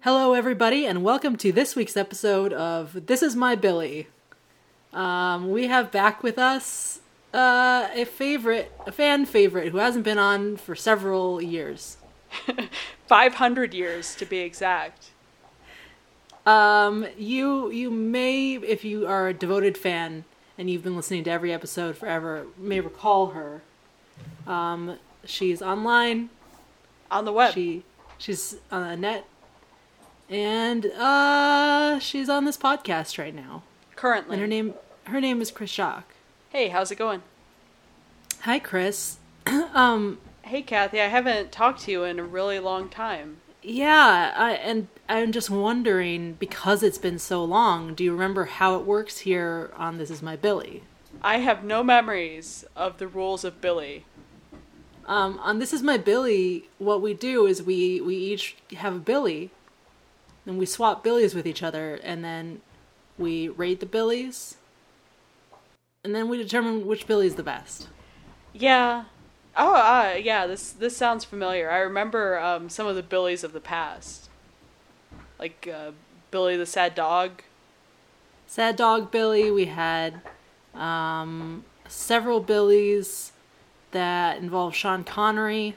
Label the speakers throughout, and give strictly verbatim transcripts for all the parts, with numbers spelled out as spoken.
Speaker 1: Hello, everybody, and welcome to this week's episode of This Is My Billy. Um, we have back with us uh, a favorite, a fan favorite who hasn't been on for several years.
Speaker 2: five hundred years, to be exact.
Speaker 1: Um, you you may, if you are a devoted fan and you've been listening to every episode forever, may recall her. Um, she's online.
Speaker 2: On the web.
Speaker 1: She she's on the net. And uh, she's on this podcast right now.
Speaker 2: Currently.
Speaker 1: And her name her name is Chris Schock.
Speaker 2: Hey, how's it going?
Speaker 1: Hi, Chris. um,
Speaker 2: hey, Kathy. I haven't talked to you in a really long time.
Speaker 1: Yeah, I, and I'm just wondering, because it's been so long, do you remember how it works here on This Is My Billy?
Speaker 2: I have no memories of the rules of Billy.
Speaker 1: Um, on This Is My Billy, what we do is we, we each have a Billy, and we swap Billies with each other, and then we rate the Billies, and then we determine which Billy is the best.
Speaker 2: Yeah. Oh, uh, yeah, this this sounds familiar. I remember um, some of the Billies of the past. Like uh, Billy the Sad Dog.
Speaker 1: Sad Dog Billy, we had um, several Billies that involve Sean Connery.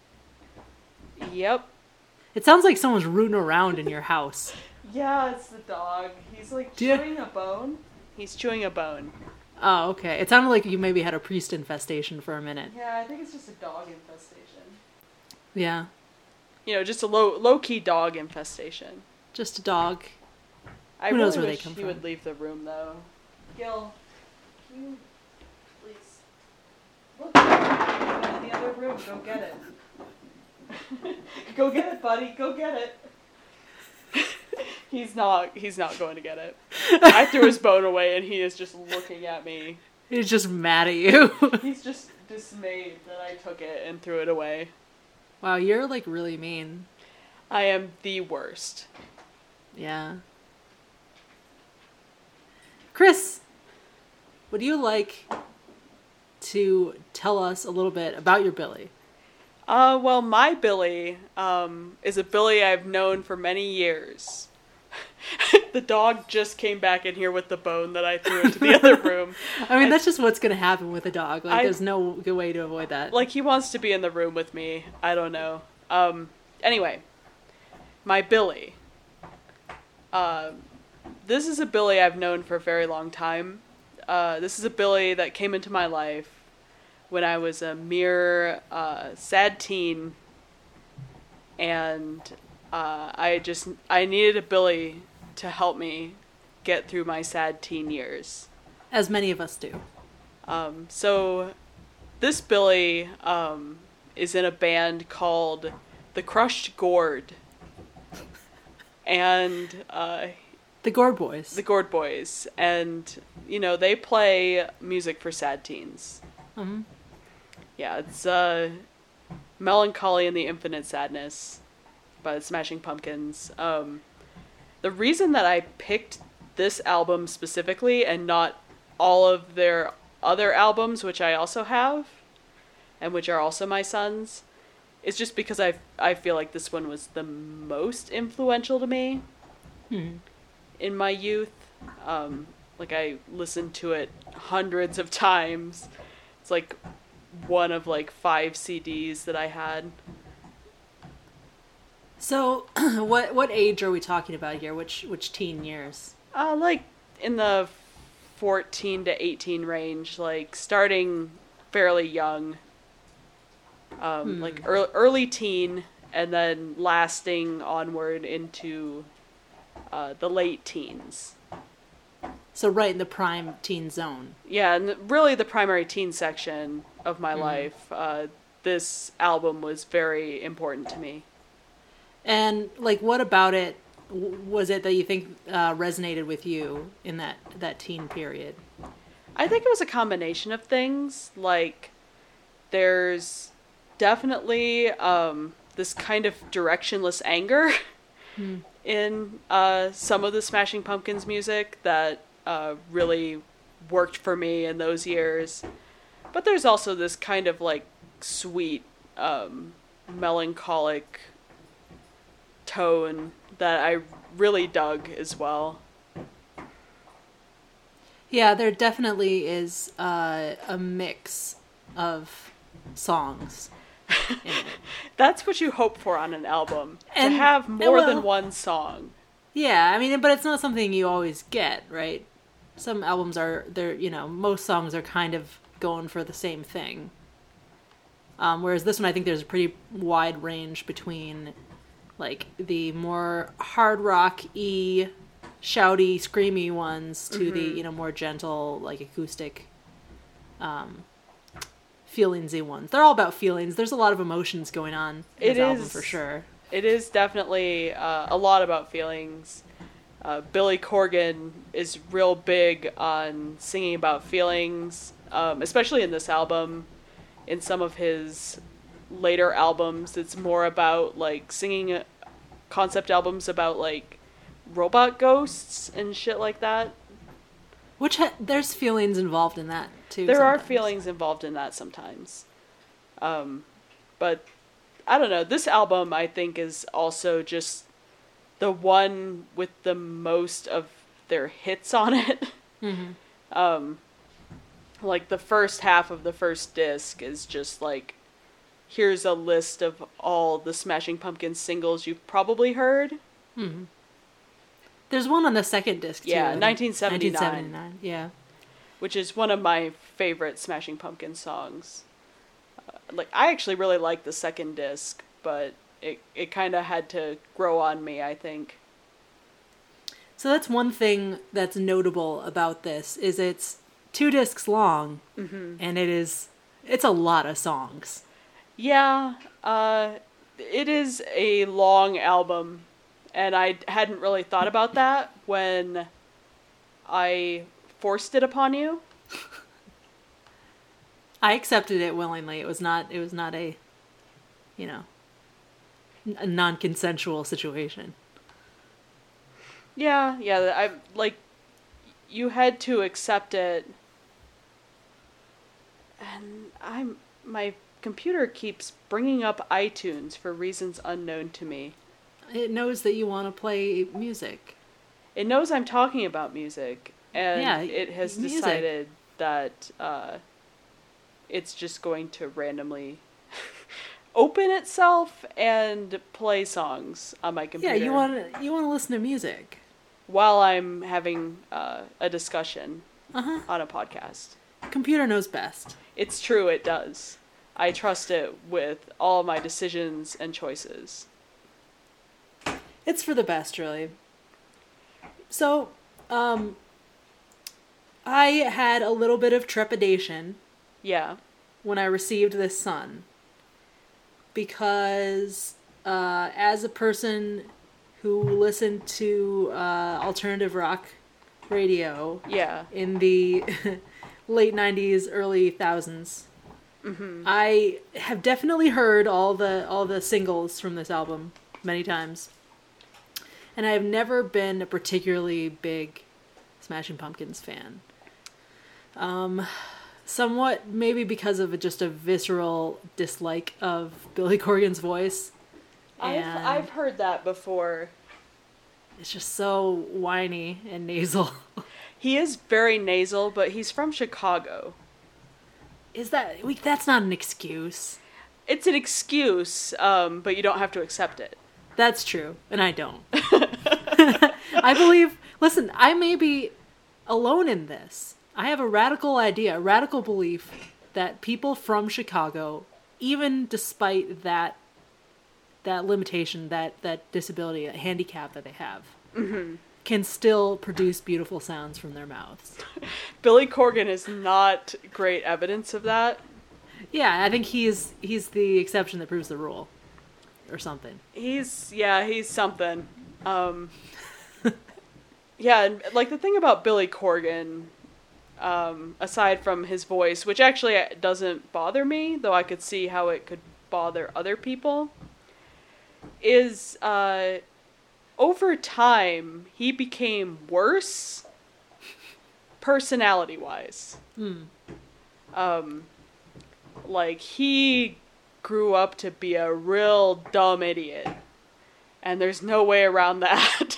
Speaker 2: Yep.
Speaker 1: It sounds like someone's rooting around in your house.
Speaker 2: Yeah, it's the dog. He's like
Speaker 1: Do you-
Speaker 2: chewing a bone. He's chewing a bone.
Speaker 1: Oh, okay. It sounded like you maybe had a priest infestation for a minute.
Speaker 2: Yeah, I think it's just a dog infestation.
Speaker 1: Yeah.
Speaker 2: You know, just a low low key dog infestation.
Speaker 1: Just a dog.
Speaker 2: I
Speaker 1: Who
Speaker 2: really
Speaker 1: knows where they
Speaker 2: wish
Speaker 1: come
Speaker 2: he
Speaker 1: from.
Speaker 2: would leave the room though. Gil, can you please look in the other room? Go get it. Go get it, buddy. Go get it. He's not. He's not going to get it. I threw his bone away, and he is just looking at me.
Speaker 1: He's just mad at you.
Speaker 2: He's just dismayed that I took it and threw it away.
Speaker 1: Wow, you're like really mean.
Speaker 2: I am the worst.
Speaker 1: Yeah. Chris, would you like to tell us a little bit about your Billy?
Speaker 2: Uh, well, my Billy um, is a Billy I've known for many years. The dog just came back in here with the bone that I threw into the other room.
Speaker 1: I mean,
Speaker 2: And,
Speaker 1: that's just what's going to happen with a dog. Like,
Speaker 2: I-
Speaker 1: there's no good way to avoid that.
Speaker 2: like, he wants to be in the room with me. I don't know. Um, anyway, my Billy. Uh, this is a Billy I've known for a very long time. Uh, this is a Billy that came into my life when I was a mere uh, sad teen, and uh, I just I needed a Billy to help me get through my sad teen years.
Speaker 1: As many of us do.
Speaker 2: Um, so this Billy um, is in a band called The Crushed Gourd, and uh,
Speaker 1: The Gore Boys.
Speaker 2: the Gourd Boys, and you know they play music for sad teens.
Speaker 1: Mm-hmm.
Speaker 2: Yeah, it's uh, Melancholy and the Infinite Sadness by the Smashing Pumpkins. Um, the reason that I picked this album specifically and not all of their other albums, which I also have, and which are also my son's, is just because I I feel like this one was the most influential to me
Speaker 1: Hmm.
Speaker 2: in my youth. Um, like, I listened to it hundreds of times. It's like one of like five C Ds that I had.
Speaker 1: So, what what age are we talking about here? Which which teen years?
Speaker 2: Uh, like in the fourteen to eighteen range, like starting fairly young. Um,
Speaker 1: Hmm.
Speaker 2: Like early, early teen, and then lasting onward into uh, the late teens.
Speaker 1: So right in the prime teen zone.
Speaker 2: Yeah, and really the primary teen section of my
Speaker 1: Mhm.
Speaker 2: life, uh, this album was very important to me.
Speaker 1: And like, what about it w- was it that you think uh, resonated with you in that that teen period?
Speaker 2: I think it was a combination of things. Like, there's definitely um, this kind of directionless anger
Speaker 1: Hmm.
Speaker 2: in uh, some of the Smashing Pumpkins music that uh, really worked for me in those years. But there's also this kind of like sweet, um, melancholic tone that I really dug as well.
Speaker 1: Yeah, there definitely is uh, a mix of songs in it.
Speaker 2: That's what you hope for on an album.
Speaker 1: And-
Speaker 2: to have
Speaker 1: and
Speaker 2: more
Speaker 1: well-
Speaker 2: than one song.
Speaker 1: Yeah, I mean, but it's not something you always get, right? Some albums are, they're, you know, most songs are kind of going for the same thing. Um, whereas this one, I think there's a pretty wide range between, like, the more hard rock-y, shouty, screamy ones to
Speaker 2: Mm-hmm.
Speaker 1: the, you know, more gentle, like, acoustic, um, feelingsy ones. They're all about feelings. There's a lot of emotions going on in
Speaker 2: It
Speaker 1: this album,
Speaker 2: is-
Speaker 1: for sure.
Speaker 2: It is definitely uh, a lot about feelings. Uh, Billy Corgan is real big on singing about feelings, um, especially in this album. In some of his later albums, it's more about like singing concept albums about like robot ghosts and shit like that.
Speaker 1: Which, ha- there's feelings involved in that, too.
Speaker 2: There are
Speaker 1: sometimes.
Speaker 2: feelings involved in that sometimes. Um, but I don't know. This album, I think, is also just the one with the most of their hits on it.
Speaker 1: Mm-hmm.
Speaker 2: Um, like the first half of the first disc is just like, here's a list of all the Smashing Pumpkins singles you've probably heard.
Speaker 1: Mm-hmm. There's one on the second disc, too.
Speaker 2: Yeah,
Speaker 1: I think.
Speaker 2: nineteen seventy-nine.
Speaker 1: nineteen seventy-nine, yeah.
Speaker 2: Which is one of my favorite Smashing Pumpkins songs. Uh, like, I actually really like the second disc, but it, it kind of had to grow on me, I think.
Speaker 1: So that's one thing that's notable about this, is it's two discs long,
Speaker 2: Mm-hmm.
Speaker 1: and it is, it's a lot of songs.
Speaker 2: Yeah, uh, it is a long album, and I hadn't really thought about that when I forced it upon you.
Speaker 1: I accepted it willingly. It was not, it was not a, you know, n- a non-consensual situation.
Speaker 2: Yeah, yeah, I like you had to accept it, and I'm my computer keeps bringing up iTunes for reasons unknown to me.
Speaker 1: It knows that you want to play music.
Speaker 2: It knows I'm talking about music, and
Speaker 1: Yeah,
Speaker 2: it has
Speaker 1: music.
Speaker 2: decided that uh, it's just going to randomly open itself and play songs on my computer.
Speaker 1: Yeah, you want to, you want to listen to music.
Speaker 2: while I'm having uh, a discussion
Speaker 1: Uh-huh.
Speaker 2: on a podcast.
Speaker 1: Computer knows best.
Speaker 2: It's true, it does. I trust it with all my decisions and choices.
Speaker 1: It's for the best, really. So, um, I had a little bit of trepidation
Speaker 2: Yeah.
Speaker 1: when I received this son, because uh, as a person who listened to uh, alternative rock radio
Speaker 2: Yeah.
Speaker 1: in the late nineties, early thousands,
Speaker 2: Mm-hmm.
Speaker 1: I have definitely heard all the all the singles from this album many times, and I have never been a particularly big Smashing Pumpkins fan. Um, somewhat maybe because of just a visceral dislike of Billy Corgan's voice.
Speaker 2: I've,
Speaker 1: And
Speaker 2: I've heard that before.
Speaker 1: it's just so whiny and nasal.
Speaker 2: He is very nasal, but he's from Chicago.
Speaker 1: Is that we? That's not an excuse.
Speaker 2: It's an excuse, um, but you don't have to accept it.
Speaker 1: That's true, and I don't. I believe, listen, I may be alone in this. I have a radical idea, a radical belief that people from Chicago, even despite that that limitation, that, that disability, that handicap that they have,
Speaker 2: Mm-hmm.
Speaker 1: can still produce beautiful sounds from their mouths.
Speaker 2: Billy Corgan is not great evidence of that.
Speaker 1: Yeah, I think he's he's the exception that proves the rule, or something.
Speaker 2: He's, yeah, he's something. Um, yeah, and, like, the thing about Billy Corgan, um, aside from his voice, which actually doesn't bother me, though I could see how it could bother other people, is, uh, over time, he became worse, personality-wise.
Speaker 1: Hmm.
Speaker 2: Um, like, he grew up to be a real dumb idiot. And there's no way around that.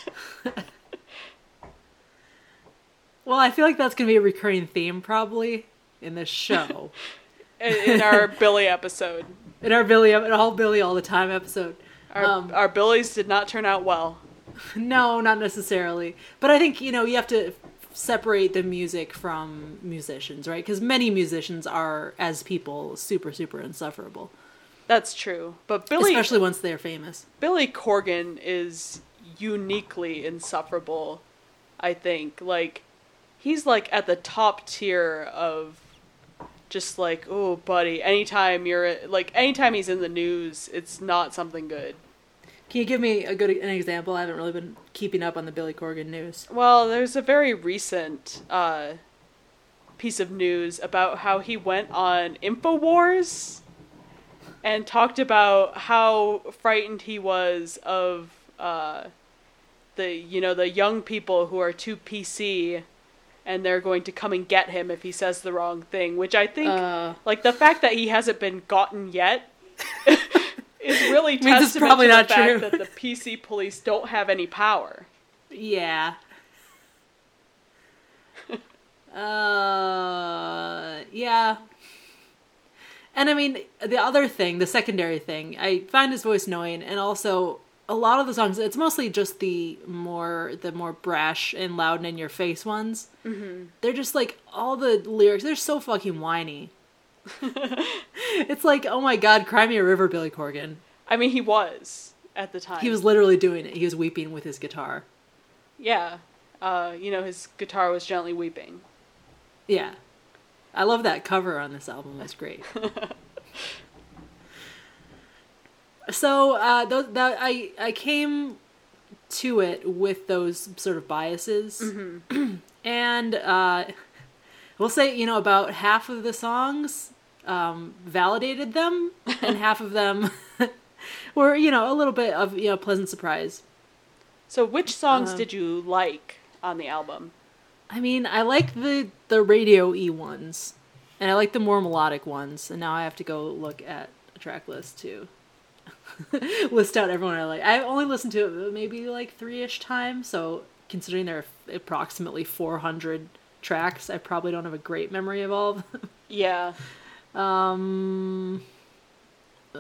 Speaker 1: Well, I feel like that's going to be a recurring theme probably in this show.
Speaker 2: in, in our Billy episode.
Speaker 1: In our Billy, in all Billy all the time episode.
Speaker 2: Our,
Speaker 1: um,
Speaker 2: our Billies did not turn out well.
Speaker 1: No, not necessarily. But I think, you know, you have to separate the music from musicians, right? Because many musicians are, as people, super, super insufferable.
Speaker 2: That's true. But Billy...
Speaker 1: Especially once they're famous.
Speaker 2: Billy Corgan is uniquely insufferable, I think. Like, he's, like, at the top tier of just, like, oh, buddy, anytime you're... Like, anytime he's in the news, it's not something good.
Speaker 1: Can you give me a good an example? I haven't really been keeping up on the Billy Corgan news.
Speaker 2: Well, there's a very recent uh, piece of news about how he went on InfoWars and talked about how frightened he was of uh, the, you know, the young people who are too P C and they're going to come and get him if he says the wrong thing, which I think, uh, like, the fact that he hasn't been gotten yet is really testament
Speaker 1: probably
Speaker 2: to the
Speaker 1: not
Speaker 2: fact
Speaker 1: true.
Speaker 2: that the P C police don't have any power.
Speaker 1: Yeah. uh, yeah. And I mean, the other thing, the secondary thing, I find his voice annoying, and also a lot of the songs, it's mostly just the more, the more brash and loud and in your face ones. Mm-hmm. They're just like, all the lyrics, they're so fucking whiny. It's like, oh my god, cry me a river, Billy Corgan.
Speaker 2: I mean, he was at the time.
Speaker 1: He was literally doing it. He was weeping with his guitar.
Speaker 2: Yeah. Uh, you know, his guitar was gently weeping.
Speaker 1: Yeah. I love that cover on this album. It's great. So, uh, th- that I, I came to it with those sort of biases. Mm-hmm. And, uh, we'll say, you know, about half of the songs um, validated them, and half of them were, you know, a little bit of, you know, pleasant surprise.
Speaker 2: So which songs
Speaker 1: um,
Speaker 2: did you like on the album?
Speaker 1: I mean, I like the, the radio-y ones, and I like the more melodic ones, and now I have to go look at a track list to list out everyone I like. I've only listened to it maybe like three-ish times, so considering there are approximately four hundred tracks, I probably don't have a great memory of all of them.
Speaker 2: Yeah.
Speaker 1: Um. Uh,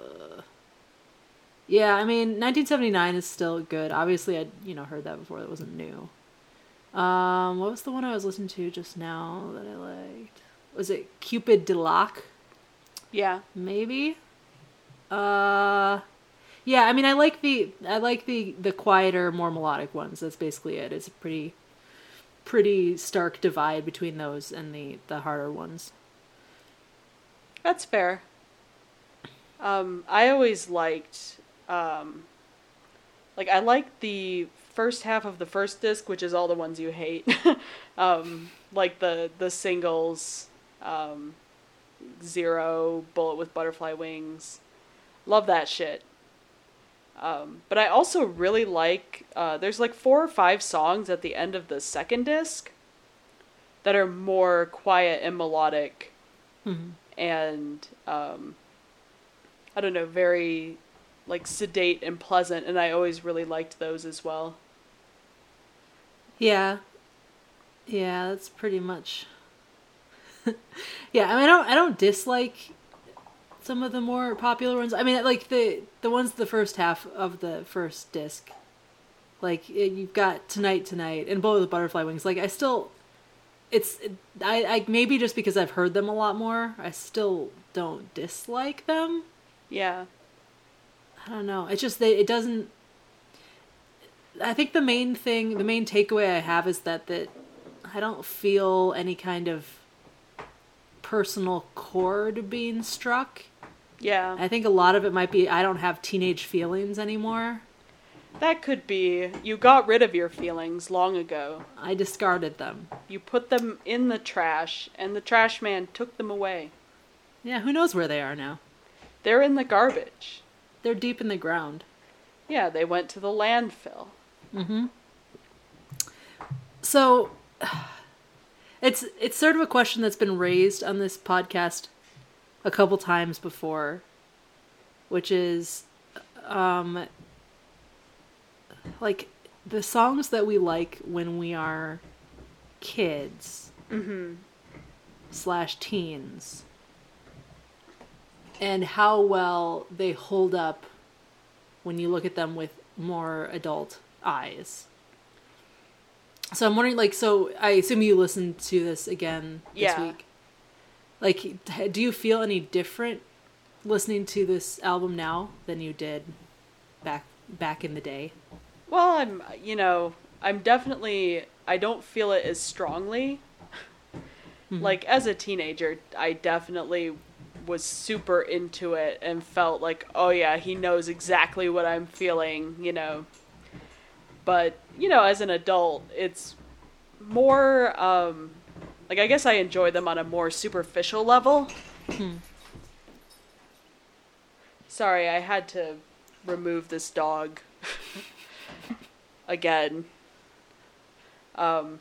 Speaker 1: yeah, I mean, nineteen seventy-nine is still good. Obviously, I'd, you know, heard that before. That wasn't new. Um, what was the one I was listening to just now that I liked? Was it Cupid de Lac?
Speaker 2: Yeah.
Speaker 1: Maybe? Uh... Yeah, I mean, I like the, I like the, the quieter, more melodic ones. That's basically it. It's a pretty, pretty stark divide between those and the, the harder ones.
Speaker 2: That's fair. Um, I always liked, um, like, I liked the first half of the first disc, which is all the ones you hate. um, like the, the singles, um, Zero, Bullet with Butterfly Wings. Love that shit. Um, but I also really like, uh, there's like four or five songs at the end of the second disc that are more quiet and melodic. Mm-hmm. And, um, I don't know, very, like, sedate and pleasant, and I always really liked those as well.
Speaker 1: Yeah. Yeah, that's pretty much... yeah, I mean, I don't, I don't dislike some of the more popular ones. I mean, like, the, the ones the first half of the first disc. Like, it, you've got Tonight Tonight and Bullet with Butterfly Wings. Like, I still... It's, I, I, maybe just because I've heard them a lot more, I still don't dislike them.
Speaker 2: Yeah.
Speaker 1: I don't know. It's just, that it doesn't, I think the main thing, the main takeaway I have is that, that I don't feel any kind of personal chord being struck.
Speaker 2: Yeah.
Speaker 1: I think a lot of it might be, I don't have teenage feelings anymore.
Speaker 2: That could be. You got rid of your feelings long ago.
Speaker 1: I discarded them.
Speaker 2: You put them in the trash, and the trash man took them away.
Speaker 1: Yeah, who knows where they are now?
Speaker 2: They're in the garbage.
Speaker 1: They're deep in the ground.
Speaker 2: Yeah, they went to the landfill.
Speaker 1: Mm-hmm. So, it's it's sort of a question that's been raised on this podcast a couple times before, which is, um... like the songs that we like when we are kids
Speaker 2: Mm-hmm.
Speaker 1: slash teens, and how well they hold up when you look at them with more adult eyes. So I'm wondering, like, so I assume you listened to this again this
Speaker 2: Yeah.
Speaker 1: week. Like, do you feel any different listening to this album now than you did back back in the day?
Speaker 2: Well, I'm, you know, I'm definitely, I don't feel it as strongly.
Speaker 1: Mm-hmm.
Speaker 2: Like, as a teenager, I definitely was super into it and felt like, oh yeah, he knows exactly what I'm feeling, you know. But, you know, as an adult, it's more, um, like, I guess I enjoy them on a more superficial level.
Speaker 1: Hmm.
Speaker 2: Sorry, I had to remove this dog again. Um,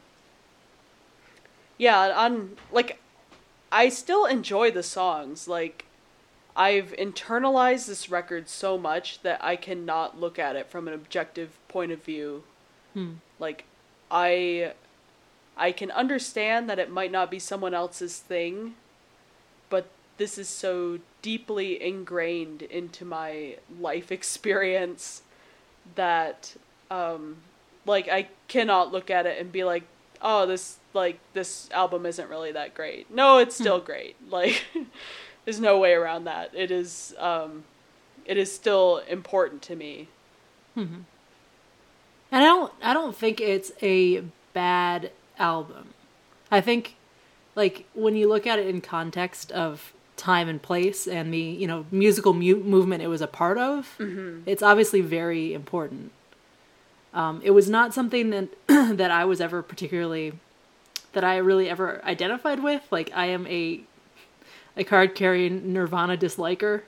Speaker 2: yeah, on, like, I still enjoy the songs. Like, I've internalized this record so much that I cannot look at it from an objective point of view.
Speaker 1: Hmm.
Speaker 2: Like, I, I can understand that it might not be someone else's thing, but this is so deeply ingrained into my life experience that, um, like, I cannot look at it and be like, oh, this, like, this album isn't really that great. No, it's still great. Like, there's no way around that. It is, um, it is still important to me.
Speaker 1: Mm-hmm. And I don't, I don't think it's a bad album. I think, like, when you look at it in context of time and place and the, you know, musical mu- movement it was a part of,
Speaker 2: Mm-hmm.
Speaker 1: it's obviously very important. Um, it was not something that that I was ever particularly, that I really ever identified with. Like, I am a a card-carrying Nirvana disliker.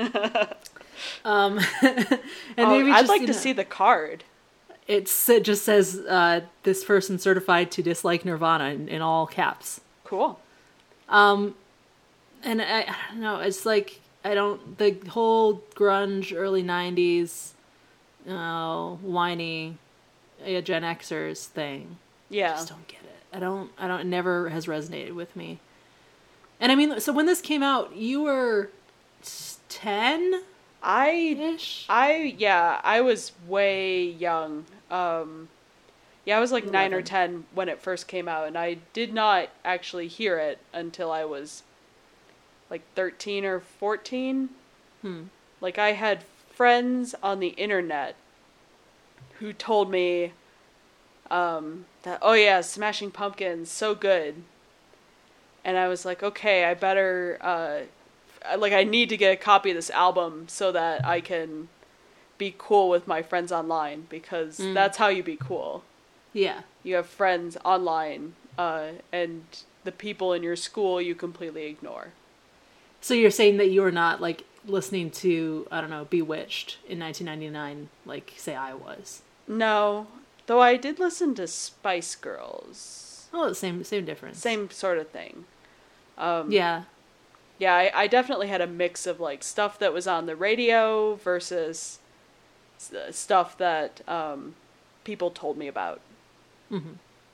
Speaker 1: um, and
Speaker 2: Oh,
Speaker 1: maybe
Speaker 2: I'd
Speaker 1: just,
Speaker 2: like
Speaker 1: you
Speaker 2: to
Speaker 1: know,
Speaker 2: see the card.
Speaker 1: It's, it just says, uh, this person certified to dislike Nirvana in, in all caps.
Speaker 2: Cool.
Speaker 1: Um, and I, I don't know, it's like, I don't, the whole grunge early nineties, oh, whiny, uh, Gen Xers thing.
Speaker 2: Yeah.
Speaker 1: I just don't get it. I don't, I don't, it never has resonated with me. And I mean, so when this came out, you were ten-ish?
Speaker 2: I, I, yeah, I was way young. Um, yeah, I was like nine or
Speaker 1: eleven.
Speaker 2: ten when it first came out, and I did not actually hear it until I was like thirteen or fourteen.
Speaker 1: Hmm.
Speaker 2: Like, I had friends on the internet who told me, um, that, oh yeah, Smashing Pumpkins, so good. And I was like, okay, I better, uh, like, I need to get a copy of this album so that I can be cool with my friends online, because
Speaker 1: Mm.
Speaker 2: that's how you be cool.
Speaker 1: Yeah.
Speaker 2: You have friends online, uh, and the people in your school you completely ignore.
Speaker 1: So you're saying that you were not, like, listening to, I don't know, Bewitched in nineteen ninety-nine, like, say I was.
Speaker 2: No, though I did listen to Spice Girls.
Speaker 1: Oh, same same difference.
Speaker 2: Same sort of thing. Um,
Speaker 1: Yeah.
Speaker 2: Yeah, I, I definitely had a mix of, like, stuff that was on the radio versus s- stuff that um, people told me about.
Speaker 1: Mm-hmm.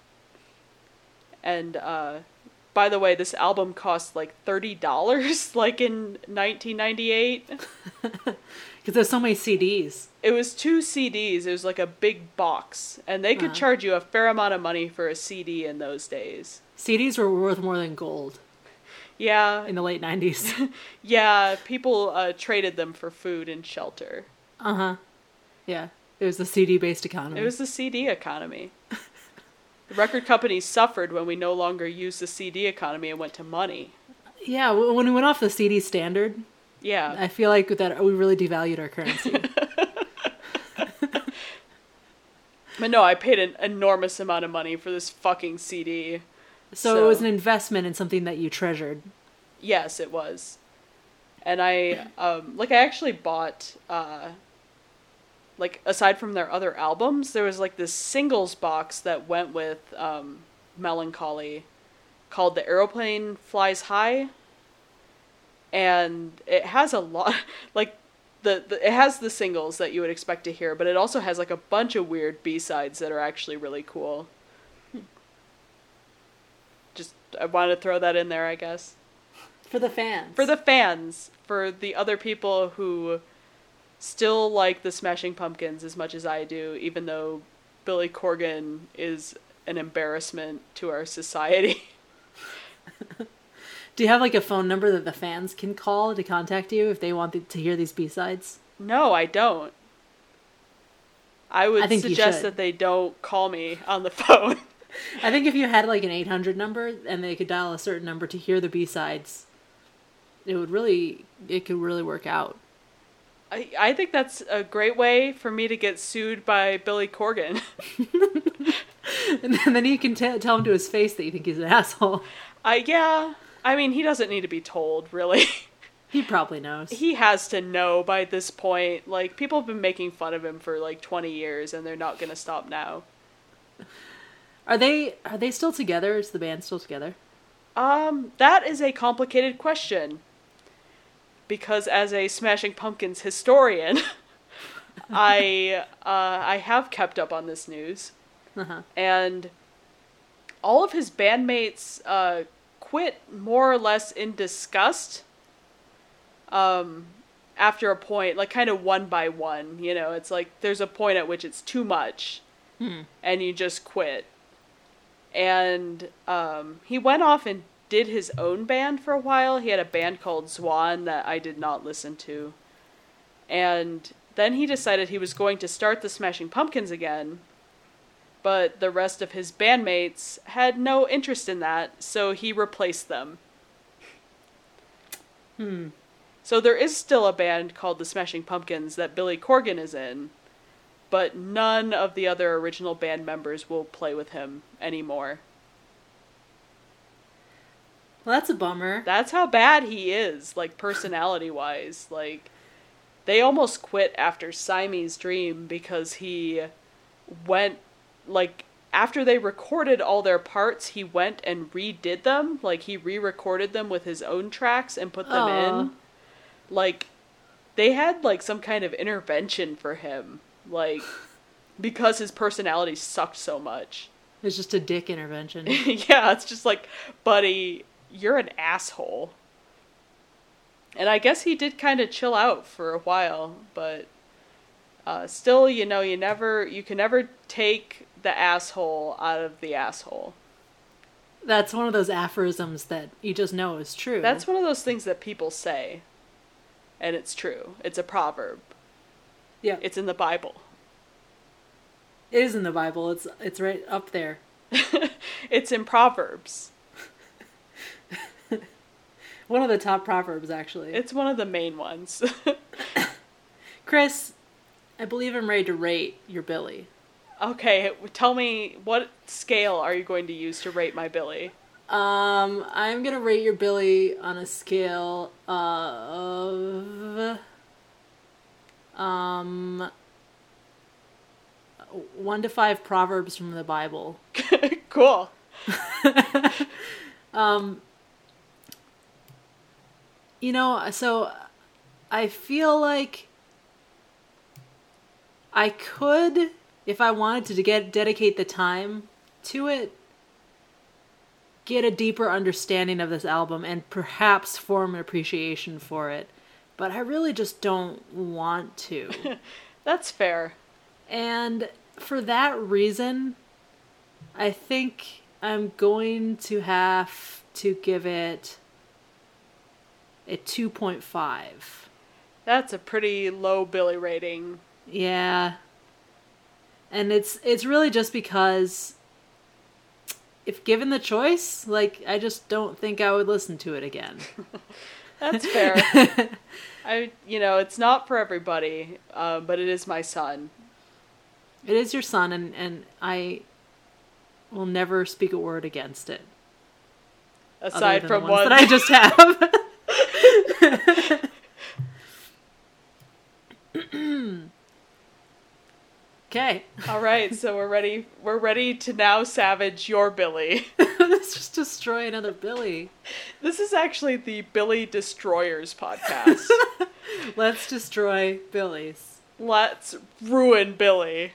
Speaker 2: And, uh, by the way, this album cost, like, thirty dollars, like, in nineteen ninety-eight.
Speaker 1: Because there's so many C Ds.
Speaker 2: It was two C Ds. It was, like, a big box. And they could
Speaker 1: Uh-huh.
Speaker 2: charge you a fair amount of money for a C D in those days.
Speaker 1: C Ds were worth more than gold
Speaker 2: Yeah,
Speaker 1: in the late nineties.
Speaker 2: yeah, people uh, traded them for food and shelter.
Speaker 1: Uh-huh. Yeah. It was the C D-based economy.
Speaker 2: It was the C D economy. The record companies suffered when we no longer used the C D economy and went to money.
Speaker 1: Yeah, w- when we went off the C D standard,
Speaker 2: Yeah.
Speaker 1: I feel like that we really devalued our currency.
Speaker 2: But no, I paid an enormous amount of money for this fucking C D.
Speaker 1: So,
Speaker 2: So-
Speaker 1: it was an investment in something that you treasured.
Speaker 2: Yes, it was. And I, um, like, I actually bought, uh, like, aside from their other albums, there was, like, this singles box that went with, um, Melancholy called The Aeroplane Flies High. And it has a lot, like, the, the it has the singles that you would expect to hear, but it also has like a bunch of weird B-sides that are actually really cool. Just I wanted to throw that in there, I guess.
Speaker 1: For the fans.
Speaker 2: For the fans, for the other people who still like the Smashing Pumpkins as much as I do, even though Billy Corgan is an embarrassment to our society.
Speaker 1: Do you have like a phone number that the fans can call to contact you if they want to hear these B-sides?
Speaker 2: No, I don't. I would
Speaker 1: I
Speaker 2: suggest that they don't call me on the phone.
Speaker 1: I think if you had like an eight hundred number and they could dial a certain number to hear the B-sides, it would really, it could really work out.
Speaker 2: I, I think that's a great way for me to get sued by Billy Corgan.
Speaker 1: And then you can t- tell him to his face that you think he's an asshole.
Speaker 2: I, yeah. I mean, he doesn't need to be told, really.
Speaker 1: He probably knows.
Speaker 2: He has to know by this point. Like, people have been making fun of him for like twenty years and they're not going to stop now.
Speaker 1: Are they, are they still together? Is the band still together?
Speaker 2: Um, that is a complicated question. Because as a Smashing Pumpkins historian, I uh, I have kept up on this news.
Speaker 1: Uh-huh.
Speaker 2: And all of his bandmates uh, quit more or less in disgust um, after a point, like kind of one by one. You know, it's like there's a point at which it's too much
Speaker 1: Hmm.
Speaker 2: and you just quit. And um, he went off and did his own band for a while. He had a band called Zwan that I did not listen to. And then he decided he was going to start the Smashing Pumpkins again, but the rest of his bandmates had no interest in that, so he replaced them.
Speaker 1: Hmm.
Speaker 2: So there is still a band called the Smashing Pumpkins that Billy Corgan is in, but none of the other original band members will play with him anymore.
Speaker 1: Well, that's a bummer.
Speaker 2: That's how bad he is, like, personality-wise. Like, they almost quit after Siamese Dream because he went, like, after they recorded all their parts, he went and redid them. Like, he re-recorded them with his own tracks and put them
Speaker 1: Aw.
Speaker 2: in. Like, they had, like, some kind of intervention for him. Like, because his personality sucked so much.
Speaker 1: It's just a dick intervention.
Speaker 2: Yeah, it's just like, buddy, you're an asshole. And I guess he did kind of chill out for a while, but uh, still, you know, you never, you can never take the asshole out of the asshole.
Speaker 1: That's one of those aphorisms that you just know is true.
Speaker 2: That's one of those things that people say, and it's true. It's a proverb.
Speaker 1: Yeah.
Speaker 2: It's in the Bible.
Speaker 1: It is in the Bible. It's it's right up there.
Speaker 2: It's in Proverbs.
Speaker 1: One of the top proverbs, actually.
Speaker 2: It's one of the main ones.
Speaker 1: Chris, I believe I'm ready to rate your Billy.
Speaker 2: Okay, tell me, what scale are you going to use to rate my Billy?
Speaker 1: Um, I'm gonna rate your Billy on a scale of um one to five proverbs from the Bible.
Speaker 2: Cool.
Speaker 1: um, you know, so I feel like I could, if I wanted to, to get dedicate the time to it, get a deeper understanding of this album and perhaps form an appreciation for it. But I really just don't want to.
Speaker 2: That's fair.
Speaker 1: And for that reason, I think I'm going to have to give it a two point five.
Speaker 2: That's a pretty low Billy rating.
Speaker 1: Yeah. And it's it's really just because if given the choice, like, I just don't think I would listen to it again.
Speaker 2: That's fair. I, you know, it's not for everybody, uh, but it is my son.
Speaker 1: It is your son, and, and I will never speak a word against it.
Speaker 2: Aside
Speaker 1: other than
Speaker 2: from
Speaker 1: the ones
Speaker 2: one
Speaker 1: that I just have. Okay.
Speaker 2: All right, so we're ready. We're ready to now savage your Billy.
Speaker 1: Let's just destroy another Billy.
Speaker 2: This is actually the Billy Destroyers podcast.
Speaker 1: Let's destroy Billy's.
Speaker 2: Let's ruin Billy.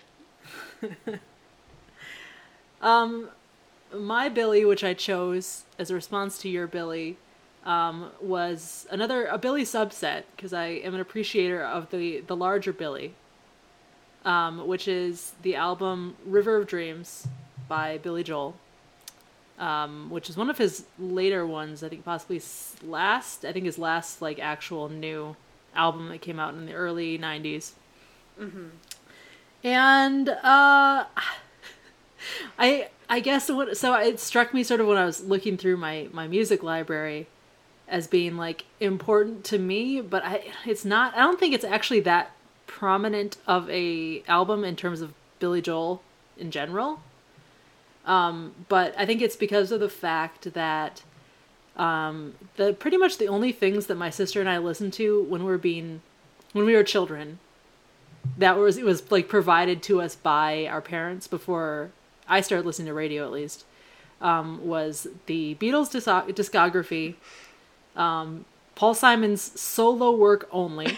Speaker 1: um, my Billy, which I chose as a response to your Billy, um, was another a Billy subset because I am an appreciator of the the larger Billy, um, which is the album River of Dreams by Billy Joel, um, which is one of his later ones. I think possibly his last. I think his last like actual new album that came out in the early nineties.
Speaker 2: Mm-hmm.
Speaker 1: And uh, I I guess what so it struck me sort of when I was looking through my my music library as being like important to me, but I it's not. I don't think it's actually that prominent of a album in terms of Billy Joel in general. Um, but I think it's because of the fact that um, the pretty much the only things that my sister and I listened to when we were being when we were children, that was it was like provided to us by our parents before I started listening to radio at least, um, was the Beatles disc- discography, um, Paul Simon's solo work only,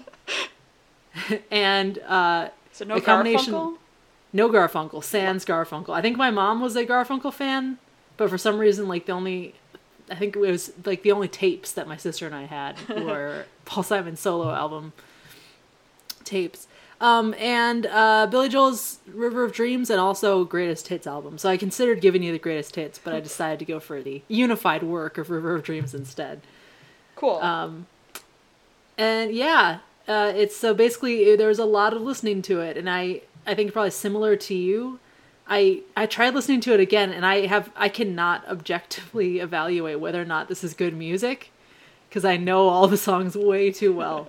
Speaker 1: and uh,
Speaker 2: so no
Speaker 1: a combination.
Speaker 2: Garfunkel?
Speaker 1: No Garfunkel, sans Garfunkel. I think my mom was a Garfunkel fan, but for some reason, like the only, I think it was like the only tapes that my sister and I had were Paul Simon's solo album tapes. Um, and uh, Billy Joel's River of Dreams and also Greatest Hits album. So I considered giving you the Greatest Hits, but I decided to go for the unified work of River of Dreams instead.
Speaker 2: Cool.
Speaker 1: Um, and yeah, uh, it's so basically there was a lot of listening to it, and I. I think probably similar to you. I I tried listening to it again, and I have I cannot objectively evaluate whether or not this is good music because I know all the songs way too well.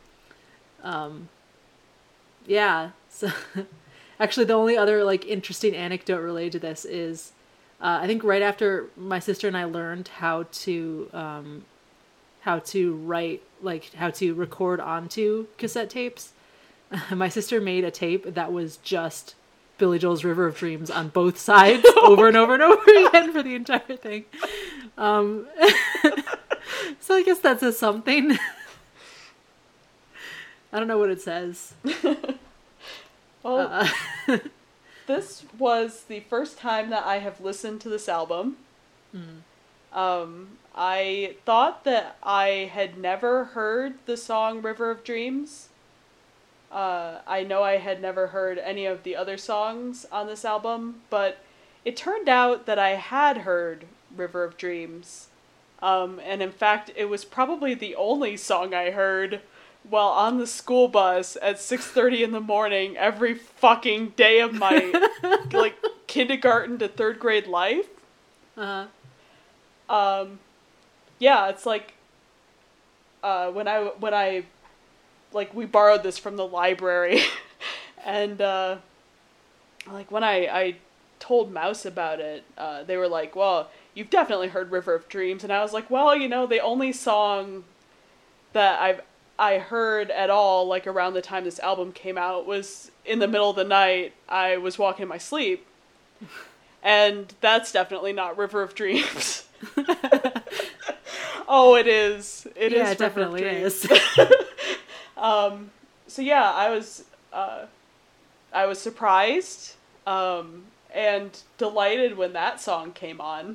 Speaker 1: um, yeah. So actually, the only other like interesting anecdote related to this is uh, I think right after my sister and I learned how to um, how to write like how to record onto cassette tapes. My sister made a tape that was just Billy Joel's River of Dreams on both sides over and over and over again for the entire thing. Um, so I guess that says something. I don't know what it says.
Speaker 2: Well,
Speaker 1: uh,
Speaker 2: this was the first time that I have listened to this album.
Speaker 1: Mm.
Speaker 2: Um, I thought that I had never heard the song River of Dreams. Uh, I know I had never heard any of the other songs on this album, but it turned out that I had heard River of Dreams. Um, and in fact, it was probably the only song I heard while on the school bus at six thirty in the morning every fucking day of my, like, kindergarten to third grade life.
Speaker 1: Uh-huh.
Speaker 2: Um, yeah, it's like, uh, when I, when I, like, we borrowed this from the library, and, uh, like, when I, I told Mouse about it, uh, they were like, well, you've definitely heard River of Dreams, and I was like, well, you know, the only song that I've, I heard at all, like, around the time this album came out was in the middle of the night, I was walking in my sleep, and that's definitely not River of Dreams. Oh, it is. It
Speaker 1: yeah,
Speaker 2: is
Speaker 1: it definitely is.
Speaker 2: Um, so yeah, I was, uh, I was surprised, um, and delighted when that song came on.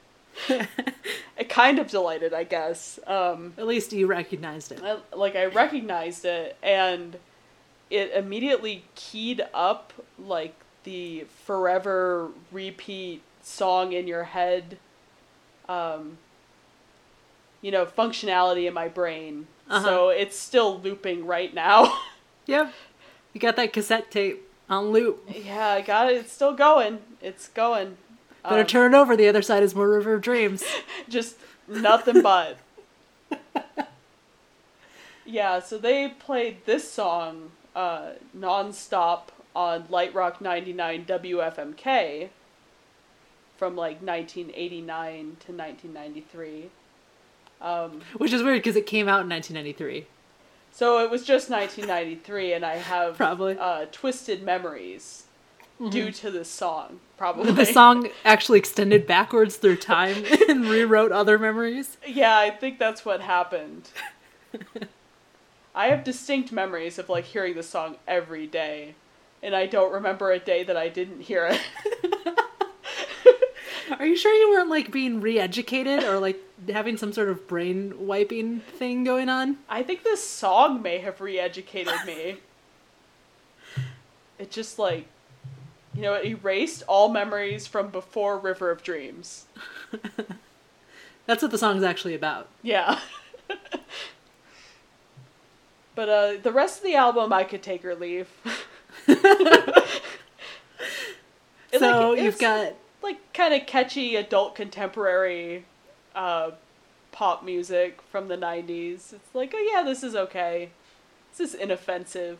Speaker 2: I kind of delighted, I guess. Um,
Speaker 1: At least you recognized it.
Speaker 2: I, like, I recognized it, and it immediately keyed up, like, the forever repeat song in your head, um, you know, functionality in my brain. Uh-huh. So it's still looping right now.
Speaker 1: Yep. You got that cassette tape on loop.
Speaker 2: Yeah, I got it. It's still going. It's going.
Speaker 1: Better
Speaker 2: um,
Speaker 1: turn it over. The other side is more River of Dreams.
Speaker 2: Just nothing but. Yeah, so they played this song uh, nonstop on Light Rock ninety-nine W F M K from like nineteen eighty-nine to nineteen ninety-three. Um,
Speaker 1: Which is weird because it came out in nineteen ninety-three.
Speaker 2: So it was just nineteen ninety-three, and I have
Speaker 1: probably
Speaker 2: uh, twisted memories mm-hmm. due to this song. Probably
Speaker 1: the song actually extended backwards through time and rewrote other memories.
Speaker 2: Yeah, I think that's what happened. I have distinct memories of like hearing the song every day, and I don't remember a day that I didn't hear it.
Speaker 1: Are you sure you weren't like being re-educated or like having some sort of brain wiping thing going on?
Speaker 2: I think this song may have re-educated me. It just like, you know, it erased all memories from before River of Dreams.
Speaker 1: That's what the song's actually about.
Speaker 2: Yeah. But uh, the rest of the album I could take or leave. It,
Speaker 1: so
Speaker 2: like,
Speaker 1: you've got...
Speaker 2: like kind of catchy adult contemporary uh, pop music from the nineties. It's like, oh yeah, this is okay. This is inoffensive.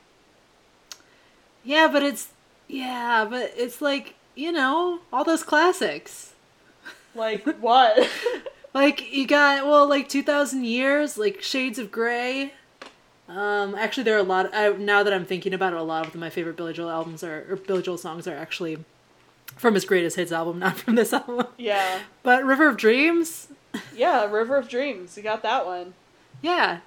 Speaker 1: Yeah, but it's... Yeah, but it's like, you know, all those classics.
Speaker 2: Like, what?
Speaker 1: Like, you got, well, like, two thousand Years, like, Shades of Grey. Um, actually, there are a lot, I, now that I'm thinking about it, a lot of my favorite Billy Joel albums are, or Billy Joel songs are actually from his Greatest Hits album, not from this album.
Speaker 2: Yeah.
Speaker 1: But River of Dreams?
Speaker 2: Yeah, River of Dreams. You got that one.
Speaker 1: Yeah.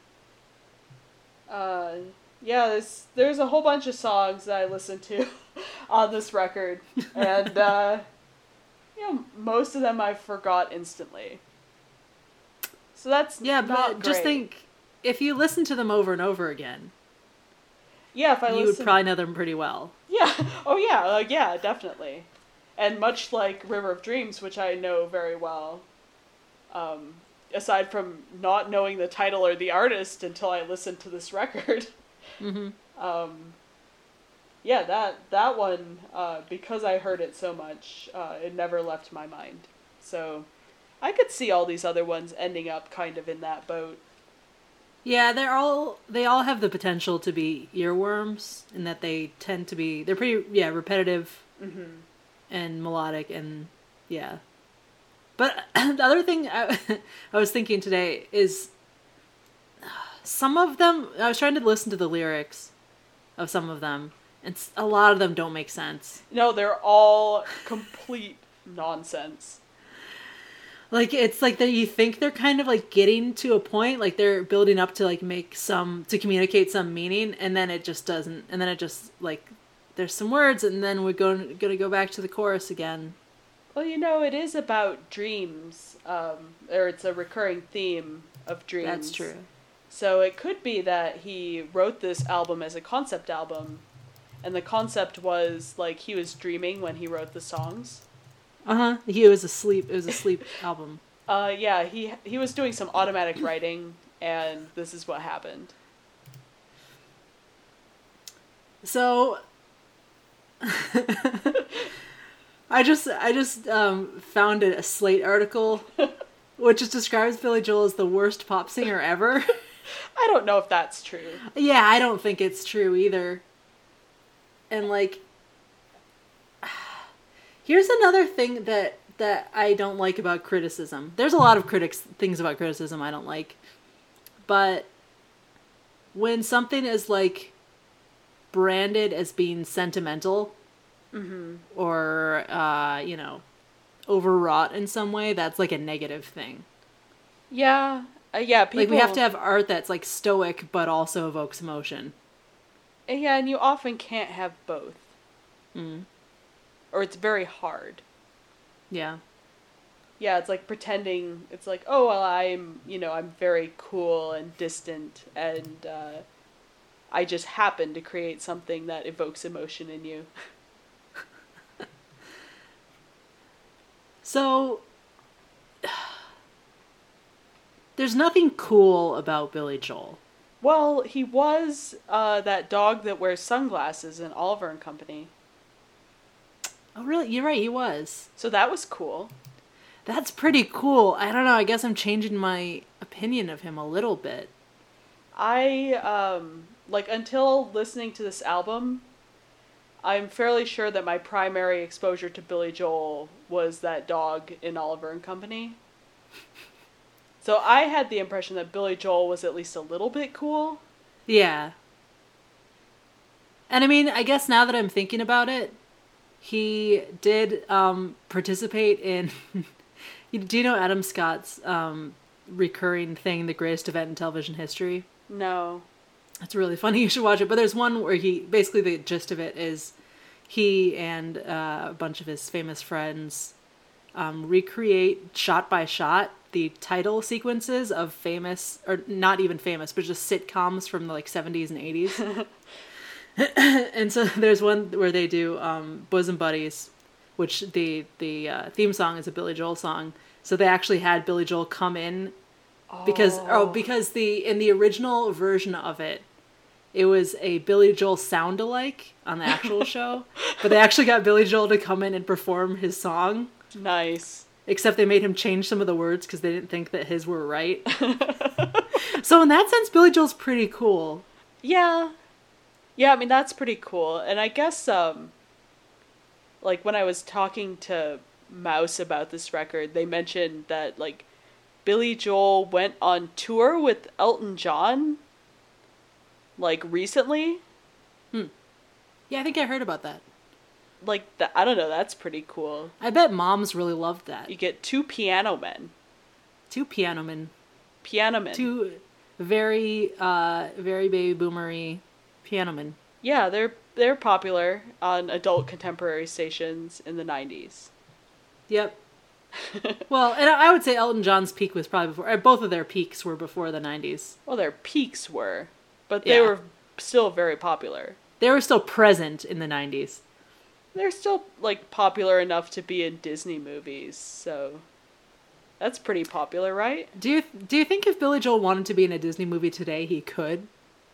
Speaker 2: Uh, yeah, there's, there's a whole bunch of songs that I listened to on this record. And, uh, you know, most of them I forgot instantly. So that's
Speaker 1: yeah,
Speaker 2: not
Speaker 1: but just
Speaker 2: great.
Speaker 1: think, if you listen to them over and over again,
Speaker 2: yeah, if I
Speaker 1: you
Speaker 2: listen...
Speaker 1: would probably know them pretty well.
Speaker 2: Yeah. Oh, yeah. Uh, yeah, definitely. And much like River of Dreams, which I know very well, um, aside from not knowing the title or the artist until I listened to this record,
Speaker 1: Mm-hmm.
Speaker 2: um, yeah, that that one, uh, because I heard it so much, uh, it never left my mind. So I could see all these other ones ending up kind of in that boat.
Speaker 1: Yeah, they're all, they all have the potential to be earworms, in that they tend to be, they're pretty, yeah, repetitive
Speaker 2: Mm-hmm.
Speaker 1: and melodic, and yeah. But the other thing I, I was thinking today is, some of them, I was trying to listen to the lyrics of some of them, and a lot of them don't make sense.
Speaker 2: No, they're all complete nonsense.
Speaker 1: Like, it's like that you think they're kind of like getting to a point, like they're building up to like make some, to communicate some meaning, and then it just doesn't, and then it just like, there's some words, and then we're going, going to go back to the chorus again.
Speaker 2: Well, you know, it is about dreams, um, or it's a recurring theme of dreams.
Speaker 1: That's true.
Speaker 2: So it could be that he wrote this album as a concept album, and the concept was, like, he was dreaming when he wrote the songs.
Speaker 1: Uh-huh. He was asleep. It was a sleep album.
Speaker 2: Uh, yeah, he he was doing some automatic writing, and this is what happened.
Speaker 1: So, I just I just um, found a Slate article, which just describes Billy Joel as the worst pop singer ever.
Speaker 2: I don't know if that's true.
Speaker 1: Yeah, I don't think it's true either. And like, here's another thing that that I don't like about criticism. There's a lot of critics things about criticism I don't like. But when something is like branded as being sentimental,
Speaker 2: Mm-hmm.
Speaker 1: or uh, you know, overwrought in some way, that's like a negative thing.
Speaker 2: Yeah, uh, yeah. People,
Speaker 1: Like, we have to have art that's like stoic but also evokes emotion.
Speaker 2: Yeah, and you often can't have both.
Speaker 1: Mm.
Speaker 2: Or it's very hard.
Speaker 1: Yeah.
Speaker 2: Yeah, it's like pretending, it's like, oh, well, I'm, you know, I'm very cool and distant, and uh, I just happen to create something that evokes emotion in you.
Speaker 1: So, there's nothing cool about Billy Joel.
Speaker 2: Well, he was uh, that dog that wears sunglasses in Oliver and Company.
Speaker 1: Oh, really? You're right, he was.
Speaker 2: So that was cool.
Speaker 1: That's pretty cool. I don't know, I guess I'm changing my opinion of him a little bit.
Speaker 2: I, um, like, until listening to this album, I'm fairly sure that my primary exposure to Billy Joel was that dog in Oliver and Company. So I had the impression that Billy Joel was at least a little bit cool.
Speaker 1: Yeah. And I mean, I guess now that I'm thinking about it, he did um, participate in... Do you know Adam Scott's um, recurring thing, The Greatest Event in Television History?
Speaker 2: No.
Speaker 1: It's really funny. You should watch it. But there's one where he, basically the gist of it is he and uh, a bunch of his famous friends um, recreate shot by shot the title sequences of famous, or not even famous, but just sitcoms from the like seventies and eighties. And so there's one where they do um, Bosom Buddies, which the the uh, theme song is a Billy Joel song. So they actually had Billy Joel come in because oh. oh because the in the original version of it, it was a Billy Joel sound-alike on the actual show, but they actually got Billy Joel to come in and perform his song.
Speaker 2: Nice.
Speaker 1: Except they made him change some of the words because they didn't think that his were right. So in that sense, Billy Joel's pretty cool.
Speaker 2: Yeah. Yeah, I mean, that's pretty cool. And I guess, um, like, when I was talking to Mouse about this record, they mentioned that, like, Billy Joel went on tour with Elton John, like, recently.
Speaker 1: Hmm. Yeah, I think I heard about that.
Speaker 2: Like, the, I don't know, that's pretty cool.
Speaker 1: I bet moms really loved that.
Speaker 2: You get two piano men.
Speaker 1: Two piano men.
Speaker 2: Piano men.
Speaker 1: Two very, uh, very baby boomery piano men.
Speaker 2: Yeah, they're they're popular on adult contemporary stations in the nineties.
Speaker 1: Yep. Well, and I would say Elton John's peak was probably before, both of their peaks were before the nineties.
Speaker 2: Well, their peaks were, but they
Speaker 1: yeah.
Speaker 2: were still very popular.
Speaker 1: They were still present in the nineties.
Speaker 2: They're still, like, popular enough to be in Disney movies, so that's pretty popular, right?
Speaker 1: Do you do you think if Billy Joel wanted to be in a Disney movie today, he could?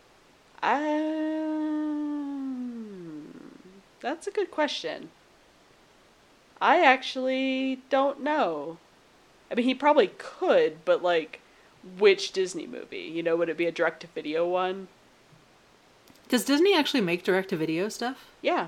Speaker 2: Um, that's a good question. I actually don't know. I mean, he probably could, but, like, which Disney movie? You know, would it be a direct-to-video one?
Speaker 1: Does Disney actually make direct-to-video stuff?
Speaker 2: Yeah.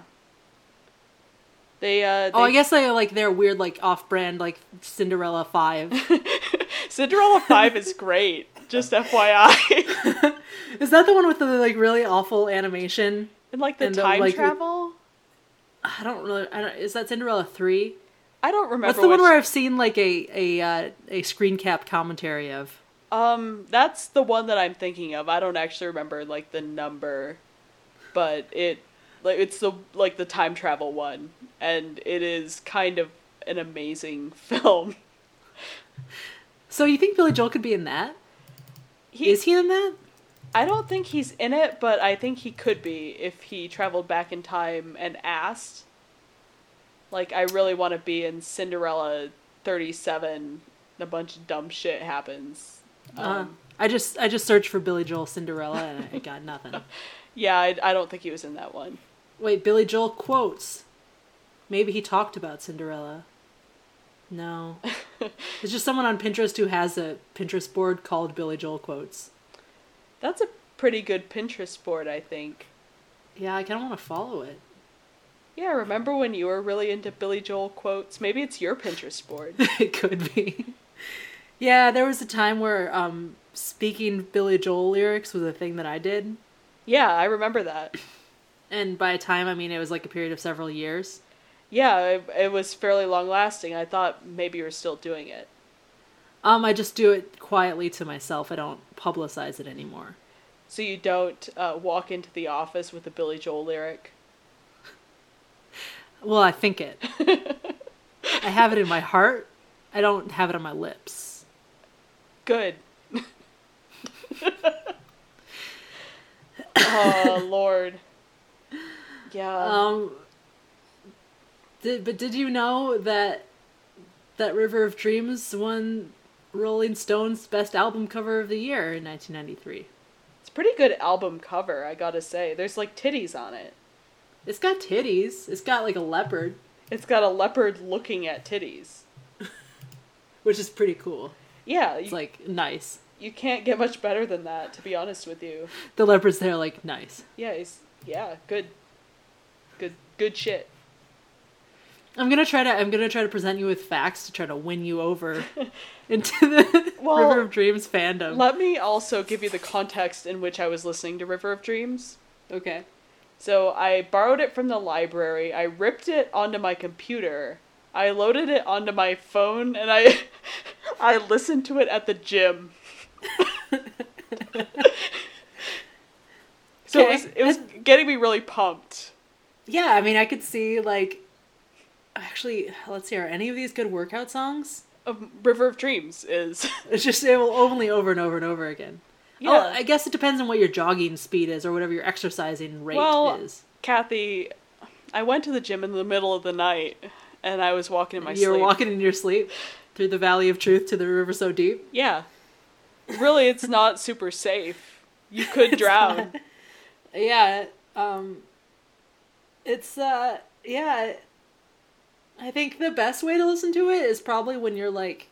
Speaker 2: They, uh... They...
Speaker 1: Oh, I guess they, like, they're weird, like, off-brand, like, Cinderella five.
Speaker 2: Cinderella five is great. Just F Y I.
Speaker 1: Is that the one with the, like, really awful animation?
Speaker 2: And, like, the
Speaker 1: and
Speaker 2: time
Speaker 1: the, like,
Speaker 2: travel?
Speaker 1: I don't really... I don't, is that Cinderella three?
Speaker 2: I don't remember.
Speaker 1: What's the
Speaker 2: which...
Speaker 1: one where I've seen, like, a a, uh, a screen cap commentary of?
Speaker 2: Um, that's the one that I'm thinking of. I don't actually remember, like, the number. But it... Like, it's the, like, the time travel one. And it is kind of an amazing film.
Speaker 1: So you think Billy Joel could be in that?
Speaker 2: He,
Speaker 1: Is he in that?
Speaker 2: I don't think he's in it, but I think he could be if he traveled back in time and asked. Like, I really want to be in Cinderella thirty-seven. A bunch of dumb shit happens. Um,
Speaker 1: uh, I just I just searched for Billy Joel Cinderella and I got nothing.
Speaker 2: Yeah, I, I don't think he was in that one.
Speaker 1: Wait, Billy Joel quotes. Maybe he talked about Cinderella. No. It's just someone on Pinterest who has a Pinterest board called Billy Joel Quotes.
Speaker 2: That's a pretty good Pinterest board, I think.
Speaker 1: Yeah, I kind of want to follow it.
Speaker 2: Yeah, remember when you were really into Billy Joel quotes? Maybe it's your Pinterest board.
Speaker 1: It could be. Yeah, there was a time where um, speaking Billy Joel lyrics was a thing that I did.
Speaker 2: Yeah, I remember that.
Speaker 1: And by a time, I mean it was like a period of several years.
Speaker 2: Yeah, it, it was fairly long-lasting. I thought maybe you were still doing it.
Speaker 1: Um, I just do it quietly to myself. I don't publicize it anymore.
Speaker 2: So you don't uh, walk into the office with a Billy Joel lyric?
Speaker 1: Well, I think it. I have it in my heart. I don't have it on my lips.
Speaker 2: Good. Oh, Lord. Yeah.
Speaker 1: Um... Did, but did you know that that River of Dreams won Rolling Stone's Best Album Cover of the Year in nineteen ninety-three?
Speaker 2: It's a pretty good album cover, I gotta say. There's, like, titties on it.
Speaker 1: It's got titties. It's got, like, a leopard.
Speaker 2: It's got a leopard looking at titties.
Speaker 1: Which is pretty cool.
Speaker 2: Yeah.
Speaker 1: It's, you, like, nice.
Speaker 2: You can't get much better than that, to be honest with you.
Speaker 1: The leopard's there, like, nice.
Speaker 2: Yeah, it's, yeah, good. Good, good shit.
Speaker 1: I'm gonna try to. I'm gonna try to present you with facts to try to win you over into the
Speaker 2: well,
Speaker 1: River of Dreams fandom.
Speaker 2: Let me also give you the context in which I was listening to River of Dreams.
Speaker 1: Okay.
Speaker 2: So I borrowed it from the library. I ripped it onto my computer. I loaded it onto my phone, and I, I listened to it at the gym. So it was, it was getting me really pumped.
Speaker 1: Yeah, I mean, I could see, like, actually, let's see, are any of these good workout songs?
Speaker 2: Um, River of Dreams is.
Speaker 1: It's just, it will only over and over and over again. Yeah. Oh, I guess it depends on what your jogging speed is or whatever your exercising rate
Speaker 2: well,
Speaker 1: is.
Speaker 2: Kathy, I went to the gym in the middle of the night, and I was walking in my
Speaker 1: you
Speaker 2: sleep.
Speaker 1: You were walking in your sleep? Through the Valley of Truth to the river so deep?
Speaker 2: Yeah. Really, it's not super safe. You could drown.
Speaker 1: Not. Yeah, um... It's, uh, yeah, I think the best way to listen to it is probably when you're, like,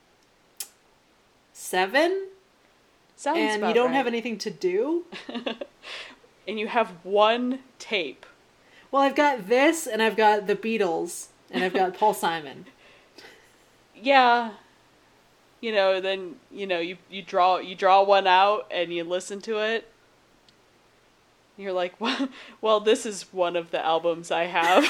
Speaker 1: seven.
Speaker 2: Sounds
Speaker 1: and you don't right. have anything to do.
Speaker 2: And you have one tape.
Speaker 1: Well, I've got this, and I've got the Beatles, and I've got Paul Simon.
Speaker 2: Yeah. You know, then, you know, you, you draw you draw one out, and you listen to it. You're like, well, well, this is one of the albums I have.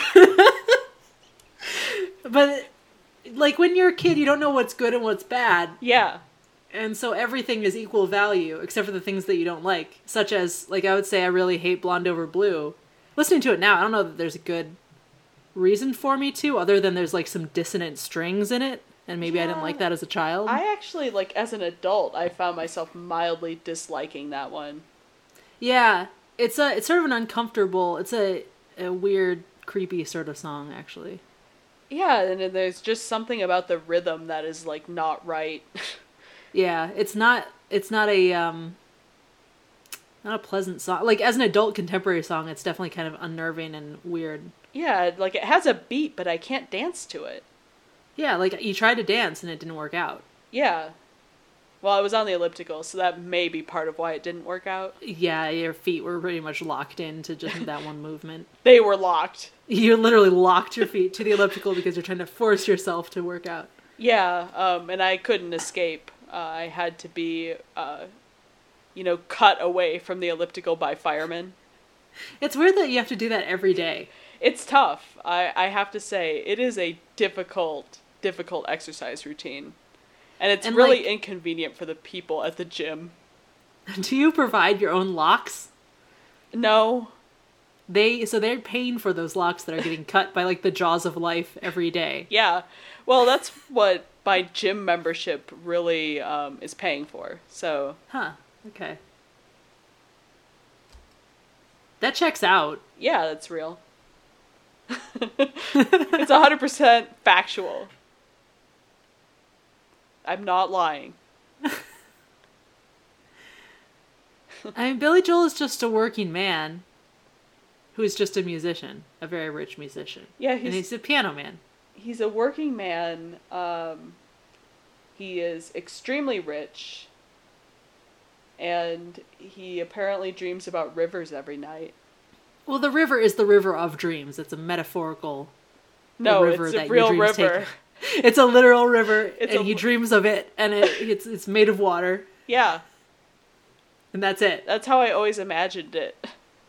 Speaker 1: But, like, when you're a kid, you don't know what's good and what's bad.
Speaker 2: Yeah.
Speaker 1: And so everything is equal value, except for the things that you don't like. Such as, like, I would say I really hate Blonde Over Blue. Listening to it now, I don't know that there's a good reason for me to, other than there's, like, some dissonant strings in it. And maybe yeah. I didn't like that as a child.
Speaker 2: I actually, like, as an adult, I found myself mildly disliking that one.
Speaker 1: Yeah. It's a, it's sort of an uncomfortable, it's a, a weird, creepy sort of song, actually.
Speaker 2: Yeah, and there's just something about the rhythm that is, like, not right.
Speaker 1: Yeah, it's not, it's not a, um, not a pleasant song. Like, as an adult contemporary song, it's definitely kind of unnerving and weird.
Speaker 2: Yeah, like, it has a beat, but I can't dance to it.
Speaker 1: Yeah, like, you tried to dance and it didn't work out.
Speaker 2: Yeah. Well, I was on the elliptical, so that may be part of why it didn't work out.
Speaker 1: Yeah, your feet were pretty much locked into just that one movement.
Speaker 2: They were locked.
Speaker 1: You literally locked your feet to the elliptical because you're trying to force yourself to work out.
Speaker 2: Yeah, um, and I couldn't escape. Uh, I had to be, uh, you know, cut away from the elliptical by firemen.
Speaker 1: It's weird that you have to do that every day.
Speaker 2: It's tough. I, I have to say, it is a difficult, difficult exercise routine. And it's and really like, inconvenient for the people at the gym.
Speaker 1: Do you provide your own locks?
Speaker 2: No.
Speaker 1: They so they're paying for those locks that are getting cut by like the jaws of life every day.
Speaker 2: Yeah. Well, that's what my gym membership really um, is paying for. So.
Speaker 1: Huh. Okay. That checks out.
Speaker 2: Yeah, that's real. It's one hundred percent factual. I'm not lying.
Speaker 1: I mean, Billy Joel is just a working man who's just a musician, a very rich musician.
Speaker 2: Yeah, he's,
Speaker 1: and he's a piano man.
Speaker 2: He's a working man. Um, he is extremely rich, and he apparently dreams about rivers every night.
Speaker 1: Well, the river is the river of dreams. It's a metaphorical
Speaker 2: no,
Speaker 1: river
Speaker 2: it's a
Speaker 1: that
Speaker 2: real
Speaker 1: your dreams
Speaker 2: river.
Speaker 1: Take. It's a literal river,
Speaker 2: it's
Speaker 1: and
Speaker 2: a...
Speaker 1: he dreams of it, and it, it's it's made of water.
Speaker 2: Yeah.
Speaker 1: And that's it.
Speaker 2: That's how I always imagined it.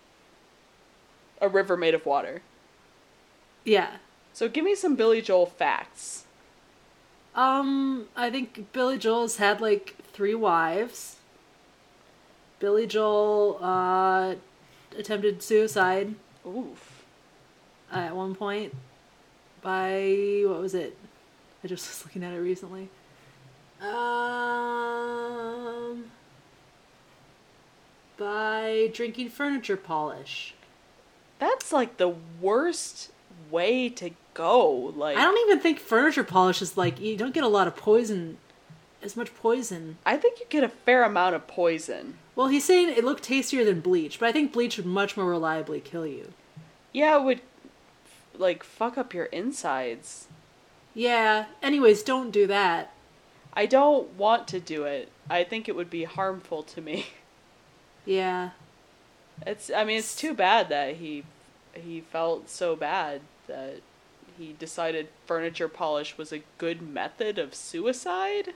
Speaker 2: A river made of water.
Speaker 1: Yeah.
Speaker 2: So give me some Billy Joel facts.
Speaker 1: Um, I think Billy Joel's had, like, three wives. Billy Joel, uh, attempted suicide.
Speaker 2: Oof.
Speaker 1: At one point. By, what was it? I just was looking at it recently. Um, by drinking furniture polish.
Speaker 2: That's like the worst way to go. Like,
Speaker 1: I don't even think furniture polish is like, you don't get a lot of poison, as much poison.
Speaker 2: I think you get a fair amount of poison.
Speaker 1: Well, he's saying it looked tastier than bleach, but I think bleach would much more reliably kill you.
Speaker 2: Yeah, it would, like, fuck up your insides.
Speaker 1: Yeah. Anyways, don't do that.
Speaker 2: I don't want to do it. I think it would be harmful to me.
Speaker 1: Yeah.
Speaker 2: It's, I mean, it's too bad that he, he felt so bad that he decided furniture polish was a good method of suicide.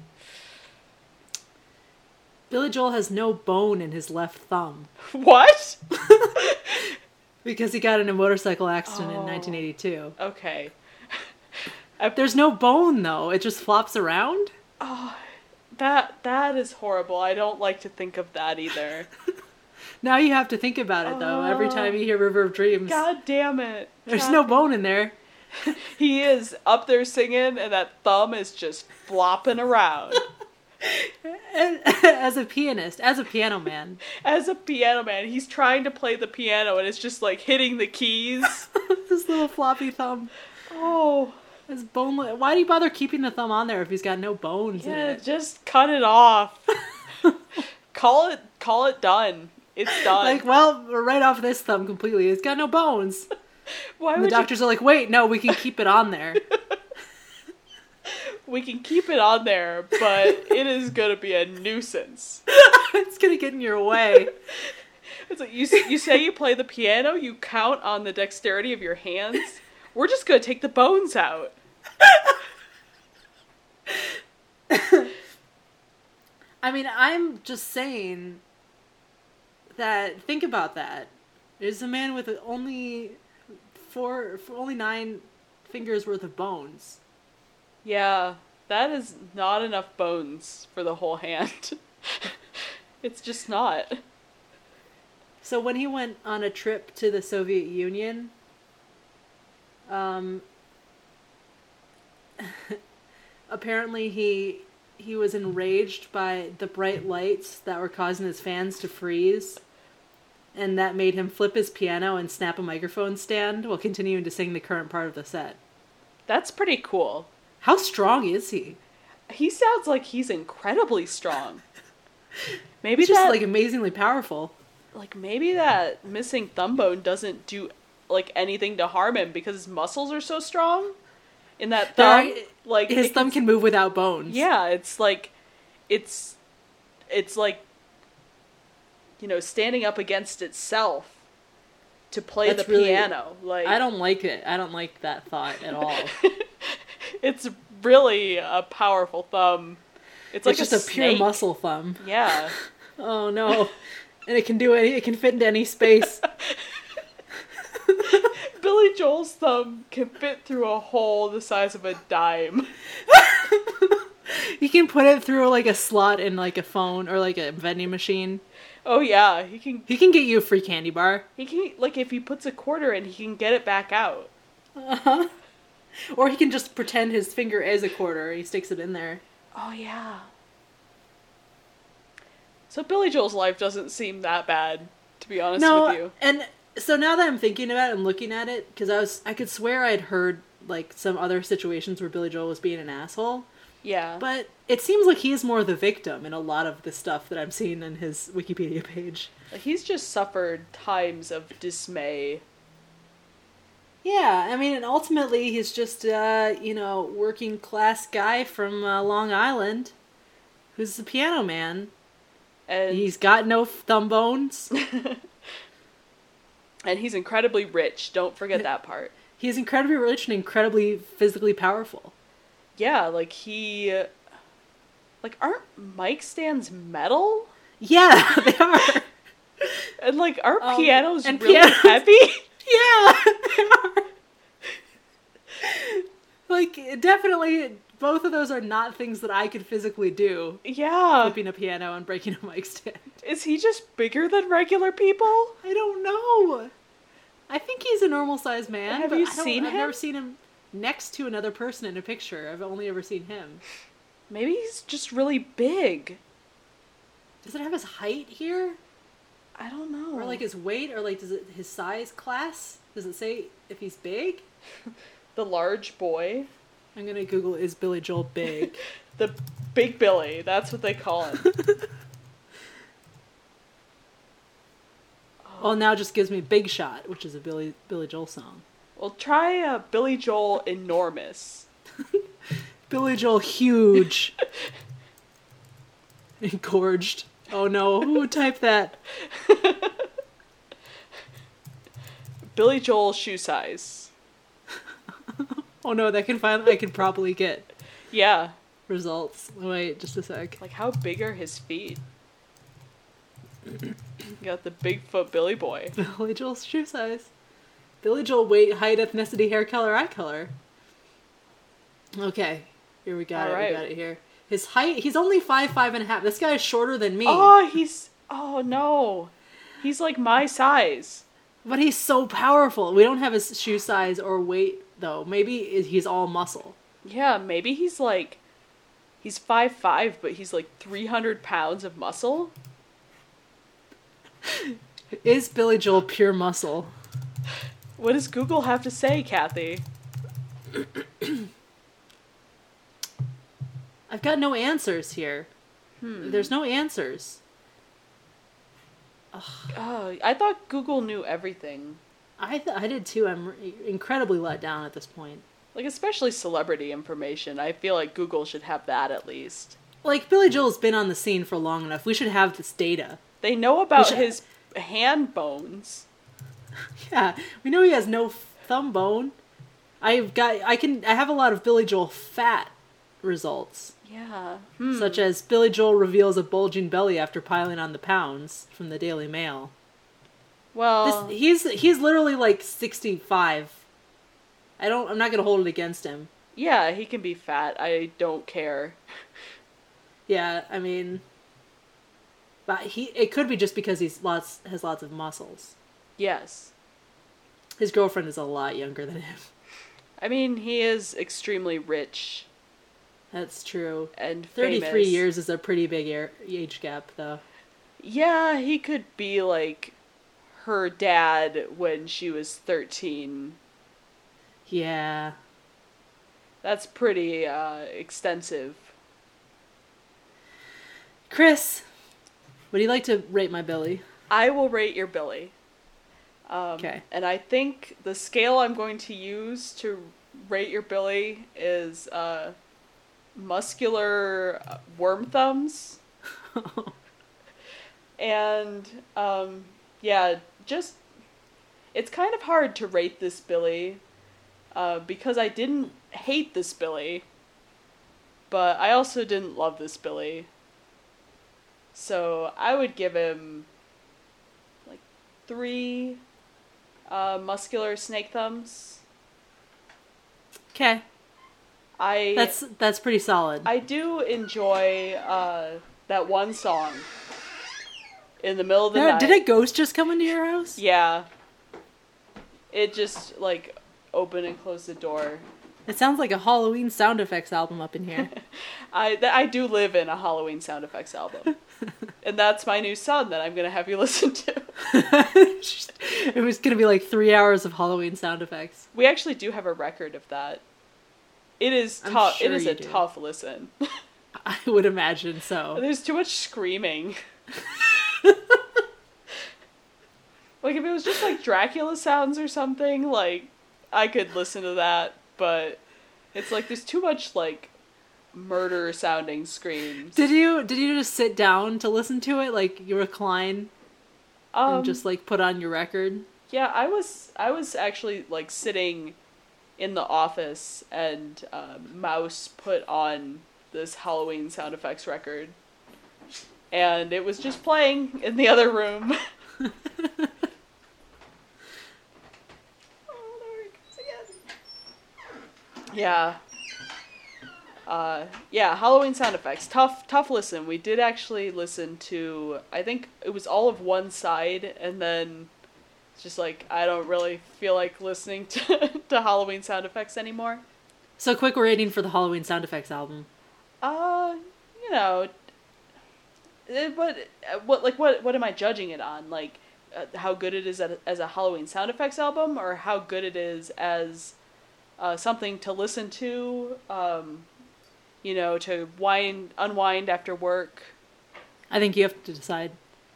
Speaker 1: Billy Joel has no bone in his left thumb.
Speaker 2: What?
Speaker 1: Because he got in a motorcycle accident
Speaker 2: oh,
Speaker 1: in nineteen eighty-two.
Speaker 2: Okay.
Speaker 1: There's no bone, though. It just flops around.
Speaker 2: Oh, that that is horrible. I don't like to think of that either.
Speaker 1: Now you have to think about it, though. Every time you hear River of Dreams.
Speaker 2: God damn it.
Speaker 1: There's
Speaker 2: God.
Speaker 1: no bone in there.
Speaker 2: He is up there singing, and that thumb is just flopping around.
Speaker 1: As a pianist, as a piano man.
Speaker 2: As a piano man, he's trying to play the piano, and it's just like hitting the keys.
Speaker 1: This little floppy thumb.
Speaker 2: Oh.
Speaker 1: His bone. Why do you bother keeping the thumb on there if he's got no bones in
Speaker 2: Yeah,
Speaker 1: it?
Speaker 2: just cut it off. Call it, call it done. It's done.
Speaker 1: Like, well, we're right off this thumb completely. It's got no bones.
Speaker 2: Why
Speaker 1: And
Speaker 2: would
Speaker 1: the doctors
Speaker 2: you...
Speaker 1: are like, wait, no, we can keep it on there.
Speaker 2: We can keep it on there, but it is going to be a nuisance.
Speaker 1: It's going to get in your way.
Speaker 2: It's like you, you say you play the piano, you count on the dexterity of your hands. We're just going to take the bones out.
Speaker 1: I mean, I'm just saying that, think about that. There's a man with only four, only nine fingers worth of bones.
Speaker 2: Yeah, that is not enough bones for the whole hand. It's just not.
Speaker 1: So when he went on a trip to the Soviet Union, um, apparently he he was enraged by the bright lights that were causing his fans to freeze, and that made him flip his piano and snap a microphone stand while continuing to sing the current part of the set.
Speaker 2: That's pretty cool.
Speaker 1: How strong is he?
Speaker 2: He sounds like he's incredibly strong. Maybe
Speaker 1: He's just
Speaker 2: that,
Speaker 1: like amazingly powerful.
Speaker 2: like maybe that missing thumb bone doesn't do like anything to harm him because his muscles are so strong. In that thumb,
Speaker 1: There-
Speaker 2: like
Speaker 1: His
Speaker 2: it
Speaker 1: thumb can move without bones.
Speaker 2: Yeah, it's like, it's, it's like, you know, standing up against itself to play
Speaker 1: That's
Speaker 2: the
Speaker 1: really-
Speaker 2: piano. Like
Speaker 1: I don't like it. I don't like that thought at all.
Speaker 2: It's really a powerful thumb. It's,
Speaker 1: It's
Speaker 2: like
Speaker 1: just a, pure
Speaker 2: snake.
Speaker 1: muscle thumb.
Speaker 2: Yeah.
Speaker 1: Oh no. And it can do any, it can fit into any space.
Speaker 2: Billy Joel's thumb can fit through a hole the size of a dime.
Speaker 1: You can put it through like a slot in like a phone or like a vending machine.
Speaker 2: Oh yeah, he can.
Speaker 1: He can get you a free candy bar.
Speaker 2: He can like if he puts a quarter in, he can get it back out.
Speaker 1: Uh-huh. Or he can just pretend his finger is a quarter and he sticks it in there.
Speaker 2: Oh yeah. So Billy Joel's life doesn't seem that bad, to be honest
Speaker 1: No,
Speaker 2: with you.
Speaker 1: and so now that I'm thinking about it and looking at it, because I was I could swear I'd heard like some other situations where Billy Joel was being an asshole.
Speaker 2: Yeah.
Speaker 1: But it seems like he's more the victim in a lot of the stuff that I'm seeing in his Wikipedia page.
Speaker 2: Like, he's just suffered times of dismay.
Speaker 1: Yeah, I mean, and ultimately he's just, uh, you know, working class guy from uh, Long Island who's the piano man.
Speaker 2: And
Speaker 1: He's got no thumb bones.
Speaker 2: and he's incredibly rich. Don't forget that part.
Speaker 1: He's incredibly rich and incredibly physically powerful.
Speaker 2: Yeah, like he... Like, aren't mic stands metal?
Speaker 1: Yeah, they are.
Speaker 2: And, like, aren't
Speaker 1: Um,
Speaker 2: pianos
Speaker 1: and
Speaker 2: really
Speaker 1: pianos-
Speaker 2: heavy?
Speaker 1: Yeah, they are. Like, definitely, both of those are not things that I could physically do.
Speaker 2: Yeah.
Speaker 1: Flipping a piano and breaking a mic stand.
Speaker 2: Is he just bigger than regular people?
Speaker 1: I don't know. I think he's a normal-sized man.
Speaker 2: Have
Speaker 1: but
Speaker 2: you
Speaker 1: I don't-
Speaker 2: seen
Speaker 1: I've
Speaker 2: him?
Speaker 1: never seen him next to another person in a picture. I've only ever seen him.
Speaker 2: Maybe he's just really big.
Speaker 1: Does it have his height here?
Speaker 2: I don't know.
Speaker 1: Or like his weight? Or like does it his size class? Does it say if he's big?
Speaker 2: The large boy.
Speaker 1: I'm gonna Google is Billy Joel big?
Speaker 2: The Big Billy. That's what they call him.
Speaker 1: Well, now it just gives me Big Shot, which is a Billy Billy Joel song.
Speaker 2: Well, try uh, Billy Joel Enormous.
Speaker 1: Billy Joel huge. Engorged. Oh no, who would type that?
Speaker 2: Billy Joel shoe size.
Speaker 1: Oh no, that can finally I can probably get
Speaker 2: Yeah.
Speaker 1: results. Wait, just a sec.
Speaker 2: Like, how big are his feet? You got the Bigfoot Billy boy.
Speaker 1: Billy Joel's shoe size. Billy Joel weight, height, ethnicity, hair color, eye color. Okay, here we got
Speaker 2: All
Speaker 1: it.
Speaker 2: right.
Speaker 1: We got it here. His height, he's only five, five and a half. This guy is shorter than me.
Speaker 2: Oh, he's... Oh, no. He's like my size.
Speaker 1: But he's so powerful. We don't have his shoe size or weight, though. Maybe he's all muscle.
Speaker 2: Yeah, maybe he's like... He's five five, but he's like three hundred pounds of muscle?
Speaker 1: Is Billy Joel pure muscle?
Speaker 2: What does Google have to say, Kathy?
Speaker 1: I've got no answers here.
Speaker 2: Hmm.
Speaker 1: There's no answers.
Speaker 2: Oh, I thought Google knew everything.
Speaker 1: I th- I did too. I'm re- incredibly let down at this point.
Speaker 2: Like, especially celebrity information. I feel like Google should have that at least.
Speaker 1: Like, Billy Joel's been on the scene for long enough. We should have this data.
Speaker 2: They know about
Speaker 1: should...
Speaker 2: his hand bones.
Speaker 1: Yeah, we know he has no thumb bone. I've got, I can, I have a lot of Billy Joel fat results.
Speaker 2: Yeah. Hmm.
Speaker 1: Such as Billy Joel reveals a bulging belly after piling on the pounds from the Daily Mail.
Speaker 2: Well,
Speaker 1: this, he's he's literally like sixty-five. I don't. I'm not gonna hold it against him.
Speaker 2: Yeah, he can be fat. I don't care.
Speaker 1: Yeah, I mean, but he. It could be just because he's lots has lots of muscles.
Speaker 2: Yes.
Speaker 1: His girlfriend is a lot younger than him.
Speaker 2: I mean, he is extremely rich.
Speaker 1: That's true.
Speaker 2: And
Speaker 1: thirty-three
Speaker 2: famous.
Speaker 1: years is a pretty big age gap, though.
Speaker 2: Yeah, he could be like her dad when she was thirteen.
Speaker 1: Yeah.
Speaker 2: That's pretty uh, extensive.
Speaker 1: Chris, would you like to rate my Billy?
Speaker 2: I will rate your Billy. Um,
Speaker 1: okay.
Speaker 2: And I think the scale I'm going to use to rate your Billy is uh, muscular worm thumbs. And, um, yeah, just... It's kind of hard to rate this Billy, uh, because I didn't hate this Billy, but I also didn't love this Billy. So I would give him, like, three uh, muscular snake thumbs.
Speaker 1: Okay.
Speaker 2: I
Speaker 1: That's that's pretty solid.
Speaker 2: I do enjoy uh, that one song in the middle of the
Speaker 1: There,
Speaker 2: night.
Speaker 1: did a ghost just come into your house?
Speaker 2: Yeah. It just, like, opened and closed the door.
Speaker 1: It sounds like a Halloween sound effects album up in here.
Speaker 2: I th- I do live in a Halloween sound effects album. And that's my new song that I'm going to have you listen to.
Speaker 1: It was going to be like three hours of Halloween sound effects.
Speaker 2: We actually do have a record of that. It is
Speaker 1: I'm
Speaker 2: tough.
Speaker 1: sure
Speaker 2: it is
Speaker 1: you
Speaker 2: a
Speaker 1: do.
Speaker 2: tough listen.
Speaker 1: I would imagine so.
Speaker 2: There's too much screaming. Like, if it was just, like, Dracula sounds or something, like, I could listen to that, but it's, like, there's too much, like, murder-sounding screams.
Speaker 1: Did you did you just sit down to listen to it? Like, you recline
Speaker 2: um,
Speaker 1: and just, like, put on your record?
Speaker 2: Yeah, I was, I was actually, like, sitting in the office, and uh, Mouse put on this Halloween sound effects record, and it was just playing in the other room. Yeah. Uh, yeah, Halloween sound effects. Tough, tough listen. We did actually listen to, I think it was all of one side, and then it's just like, I don't really feel like listening to, to Halloween sound effects anymore.
Speaker 1: So, quick rating for the Halloween sound effects album.
Speaker 2: Uh, you know, it, what, what, like, what, what am I judging it on? Like, uh, how good it is at, as a Halloween sound effects album, or how good it is as Uh, something to listen to, um, you know, to wind, unwind after work.
Speaker 1: I think you have to decide.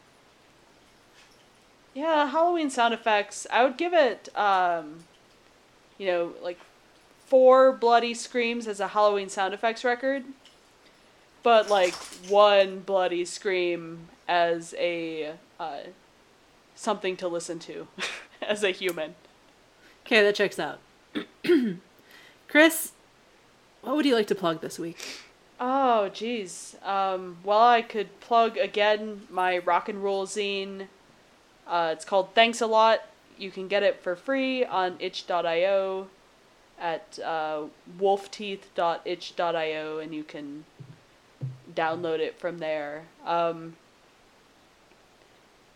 Speaker 2: Yeah, Halloween sound effects. I would give it, um, you know, like four bloody screams as a Halloween sound effects record, but like one bloody scream as a uh, something to listen to as a human.
Speaker 1: Okay, that checks out. Chris, what would you like to plug this week?
Speaker 2: Oh, geez. Um, well, I could plug again my rock and roll zine. Uh, it's called Thanks a Lot. You can get it for free on itch dot io at uh, wolfteeth dot itch dot io, and you can download it from there. Um,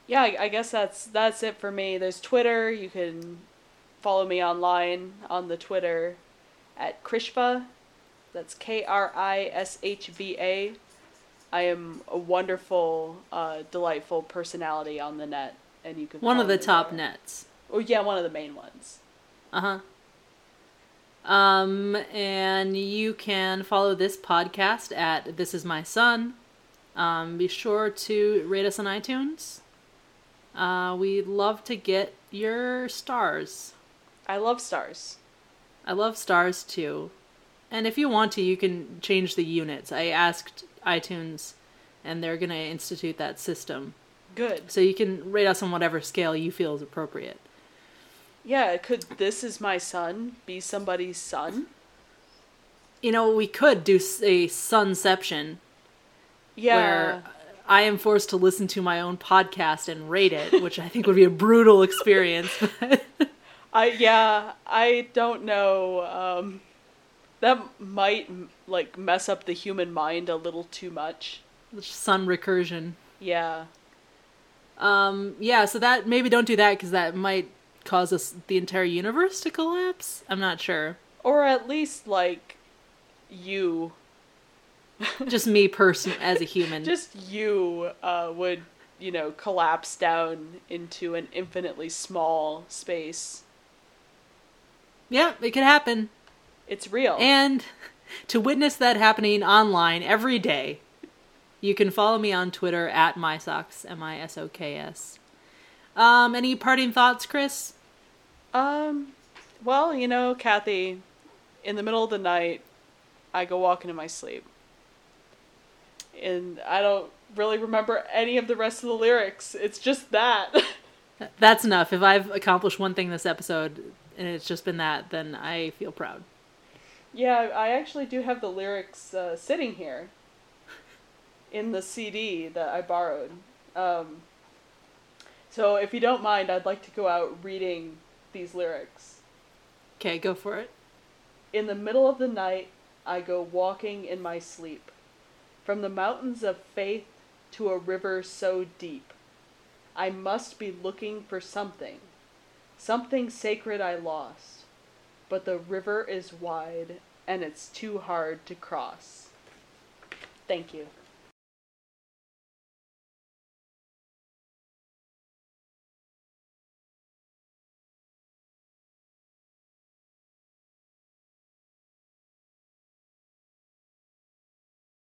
Speaker 2: Yeah, I, I guess that's that's it for me. There's Twitter. You can follow me online on the Twitter at Krishva. That's K R I S H V A. I am a wonderful, uh, delightful personality on the net, and you can
Speaker 1: One of
Speaker 2: follow
Speaker 1: the
Speaker 2: me
Speaker 1: top
Speaker 2: there.
Speaker 1: nets.
Speaker 2: Oh yeah, one of the main ones.
Speaker 1: Uh huh. Um, and you can follow this podcast at This Is My Son. Um, be sure to rate us on iTunes. Uh, we'd love to get your stars.
Speaker 2: I love stars.
Speaker 1: I love stars too. And if you want to, you can change the units. I asked iTunes, and they're going to institute that system.
Speaker 2: Good.
Speaker 1: So you can rate us on whatever scale you feel is appropriate.
Speaker 2: Yeah, could This Is My Son be somebody's son?
Speaker 1: You know, we could do a sonception.
Speaker 2: Yeah.
Speaker 1: Where I am forced to listen to my own podcast and rate it, which I think would be a brutal experience.
Speaker 2: I yeah, I don't know. Um, that might like mess up the human mind a little too much.
Speaker 1: Son recursion.
Speaker 2: Yeah.
Speaker 1: Um. Yeah. So that maybe don't do that because that might cause us the entire universe to collapse. I'm not sure.
Speaker 2: Or at least like you.
Speaker 1: Just me, person as a human.
Speaker 2: Just you uh, would, you know, collapse down into an infinitely small space.
Speaker 1: Yeah, it could happen.
Speaker 2: It's real.
Speaker 1: And to witness that happening online every day, you can follow me on Twitter at MySoks, M I S O K S. Um, any parting thoughts, Chris?
Speaker 2: Um, well, you know, Kathy, in the middle of the night, I go walking in my sleep. And I don't really remember any of the rest of the lyrics. It's just that.
Speaker 1: That's enough. If I've accomplished one thing this episode, and it's just been that, then I feel proud.
Speaker 2: Yeah, I actually do have the lyrics uh, sitting here in the C D that I borrowed. Um, so if you don't mind, I'd like to go out reading these lyrics.
Speaker 1: Okay, go for it.
Speaker 2: In the middle of the night, I go walking in my sleep. From the mountains of faith to a river so deep, I must be looking for something, something sacred I lost, but the river is wide and it's too hard to cross. Thank you.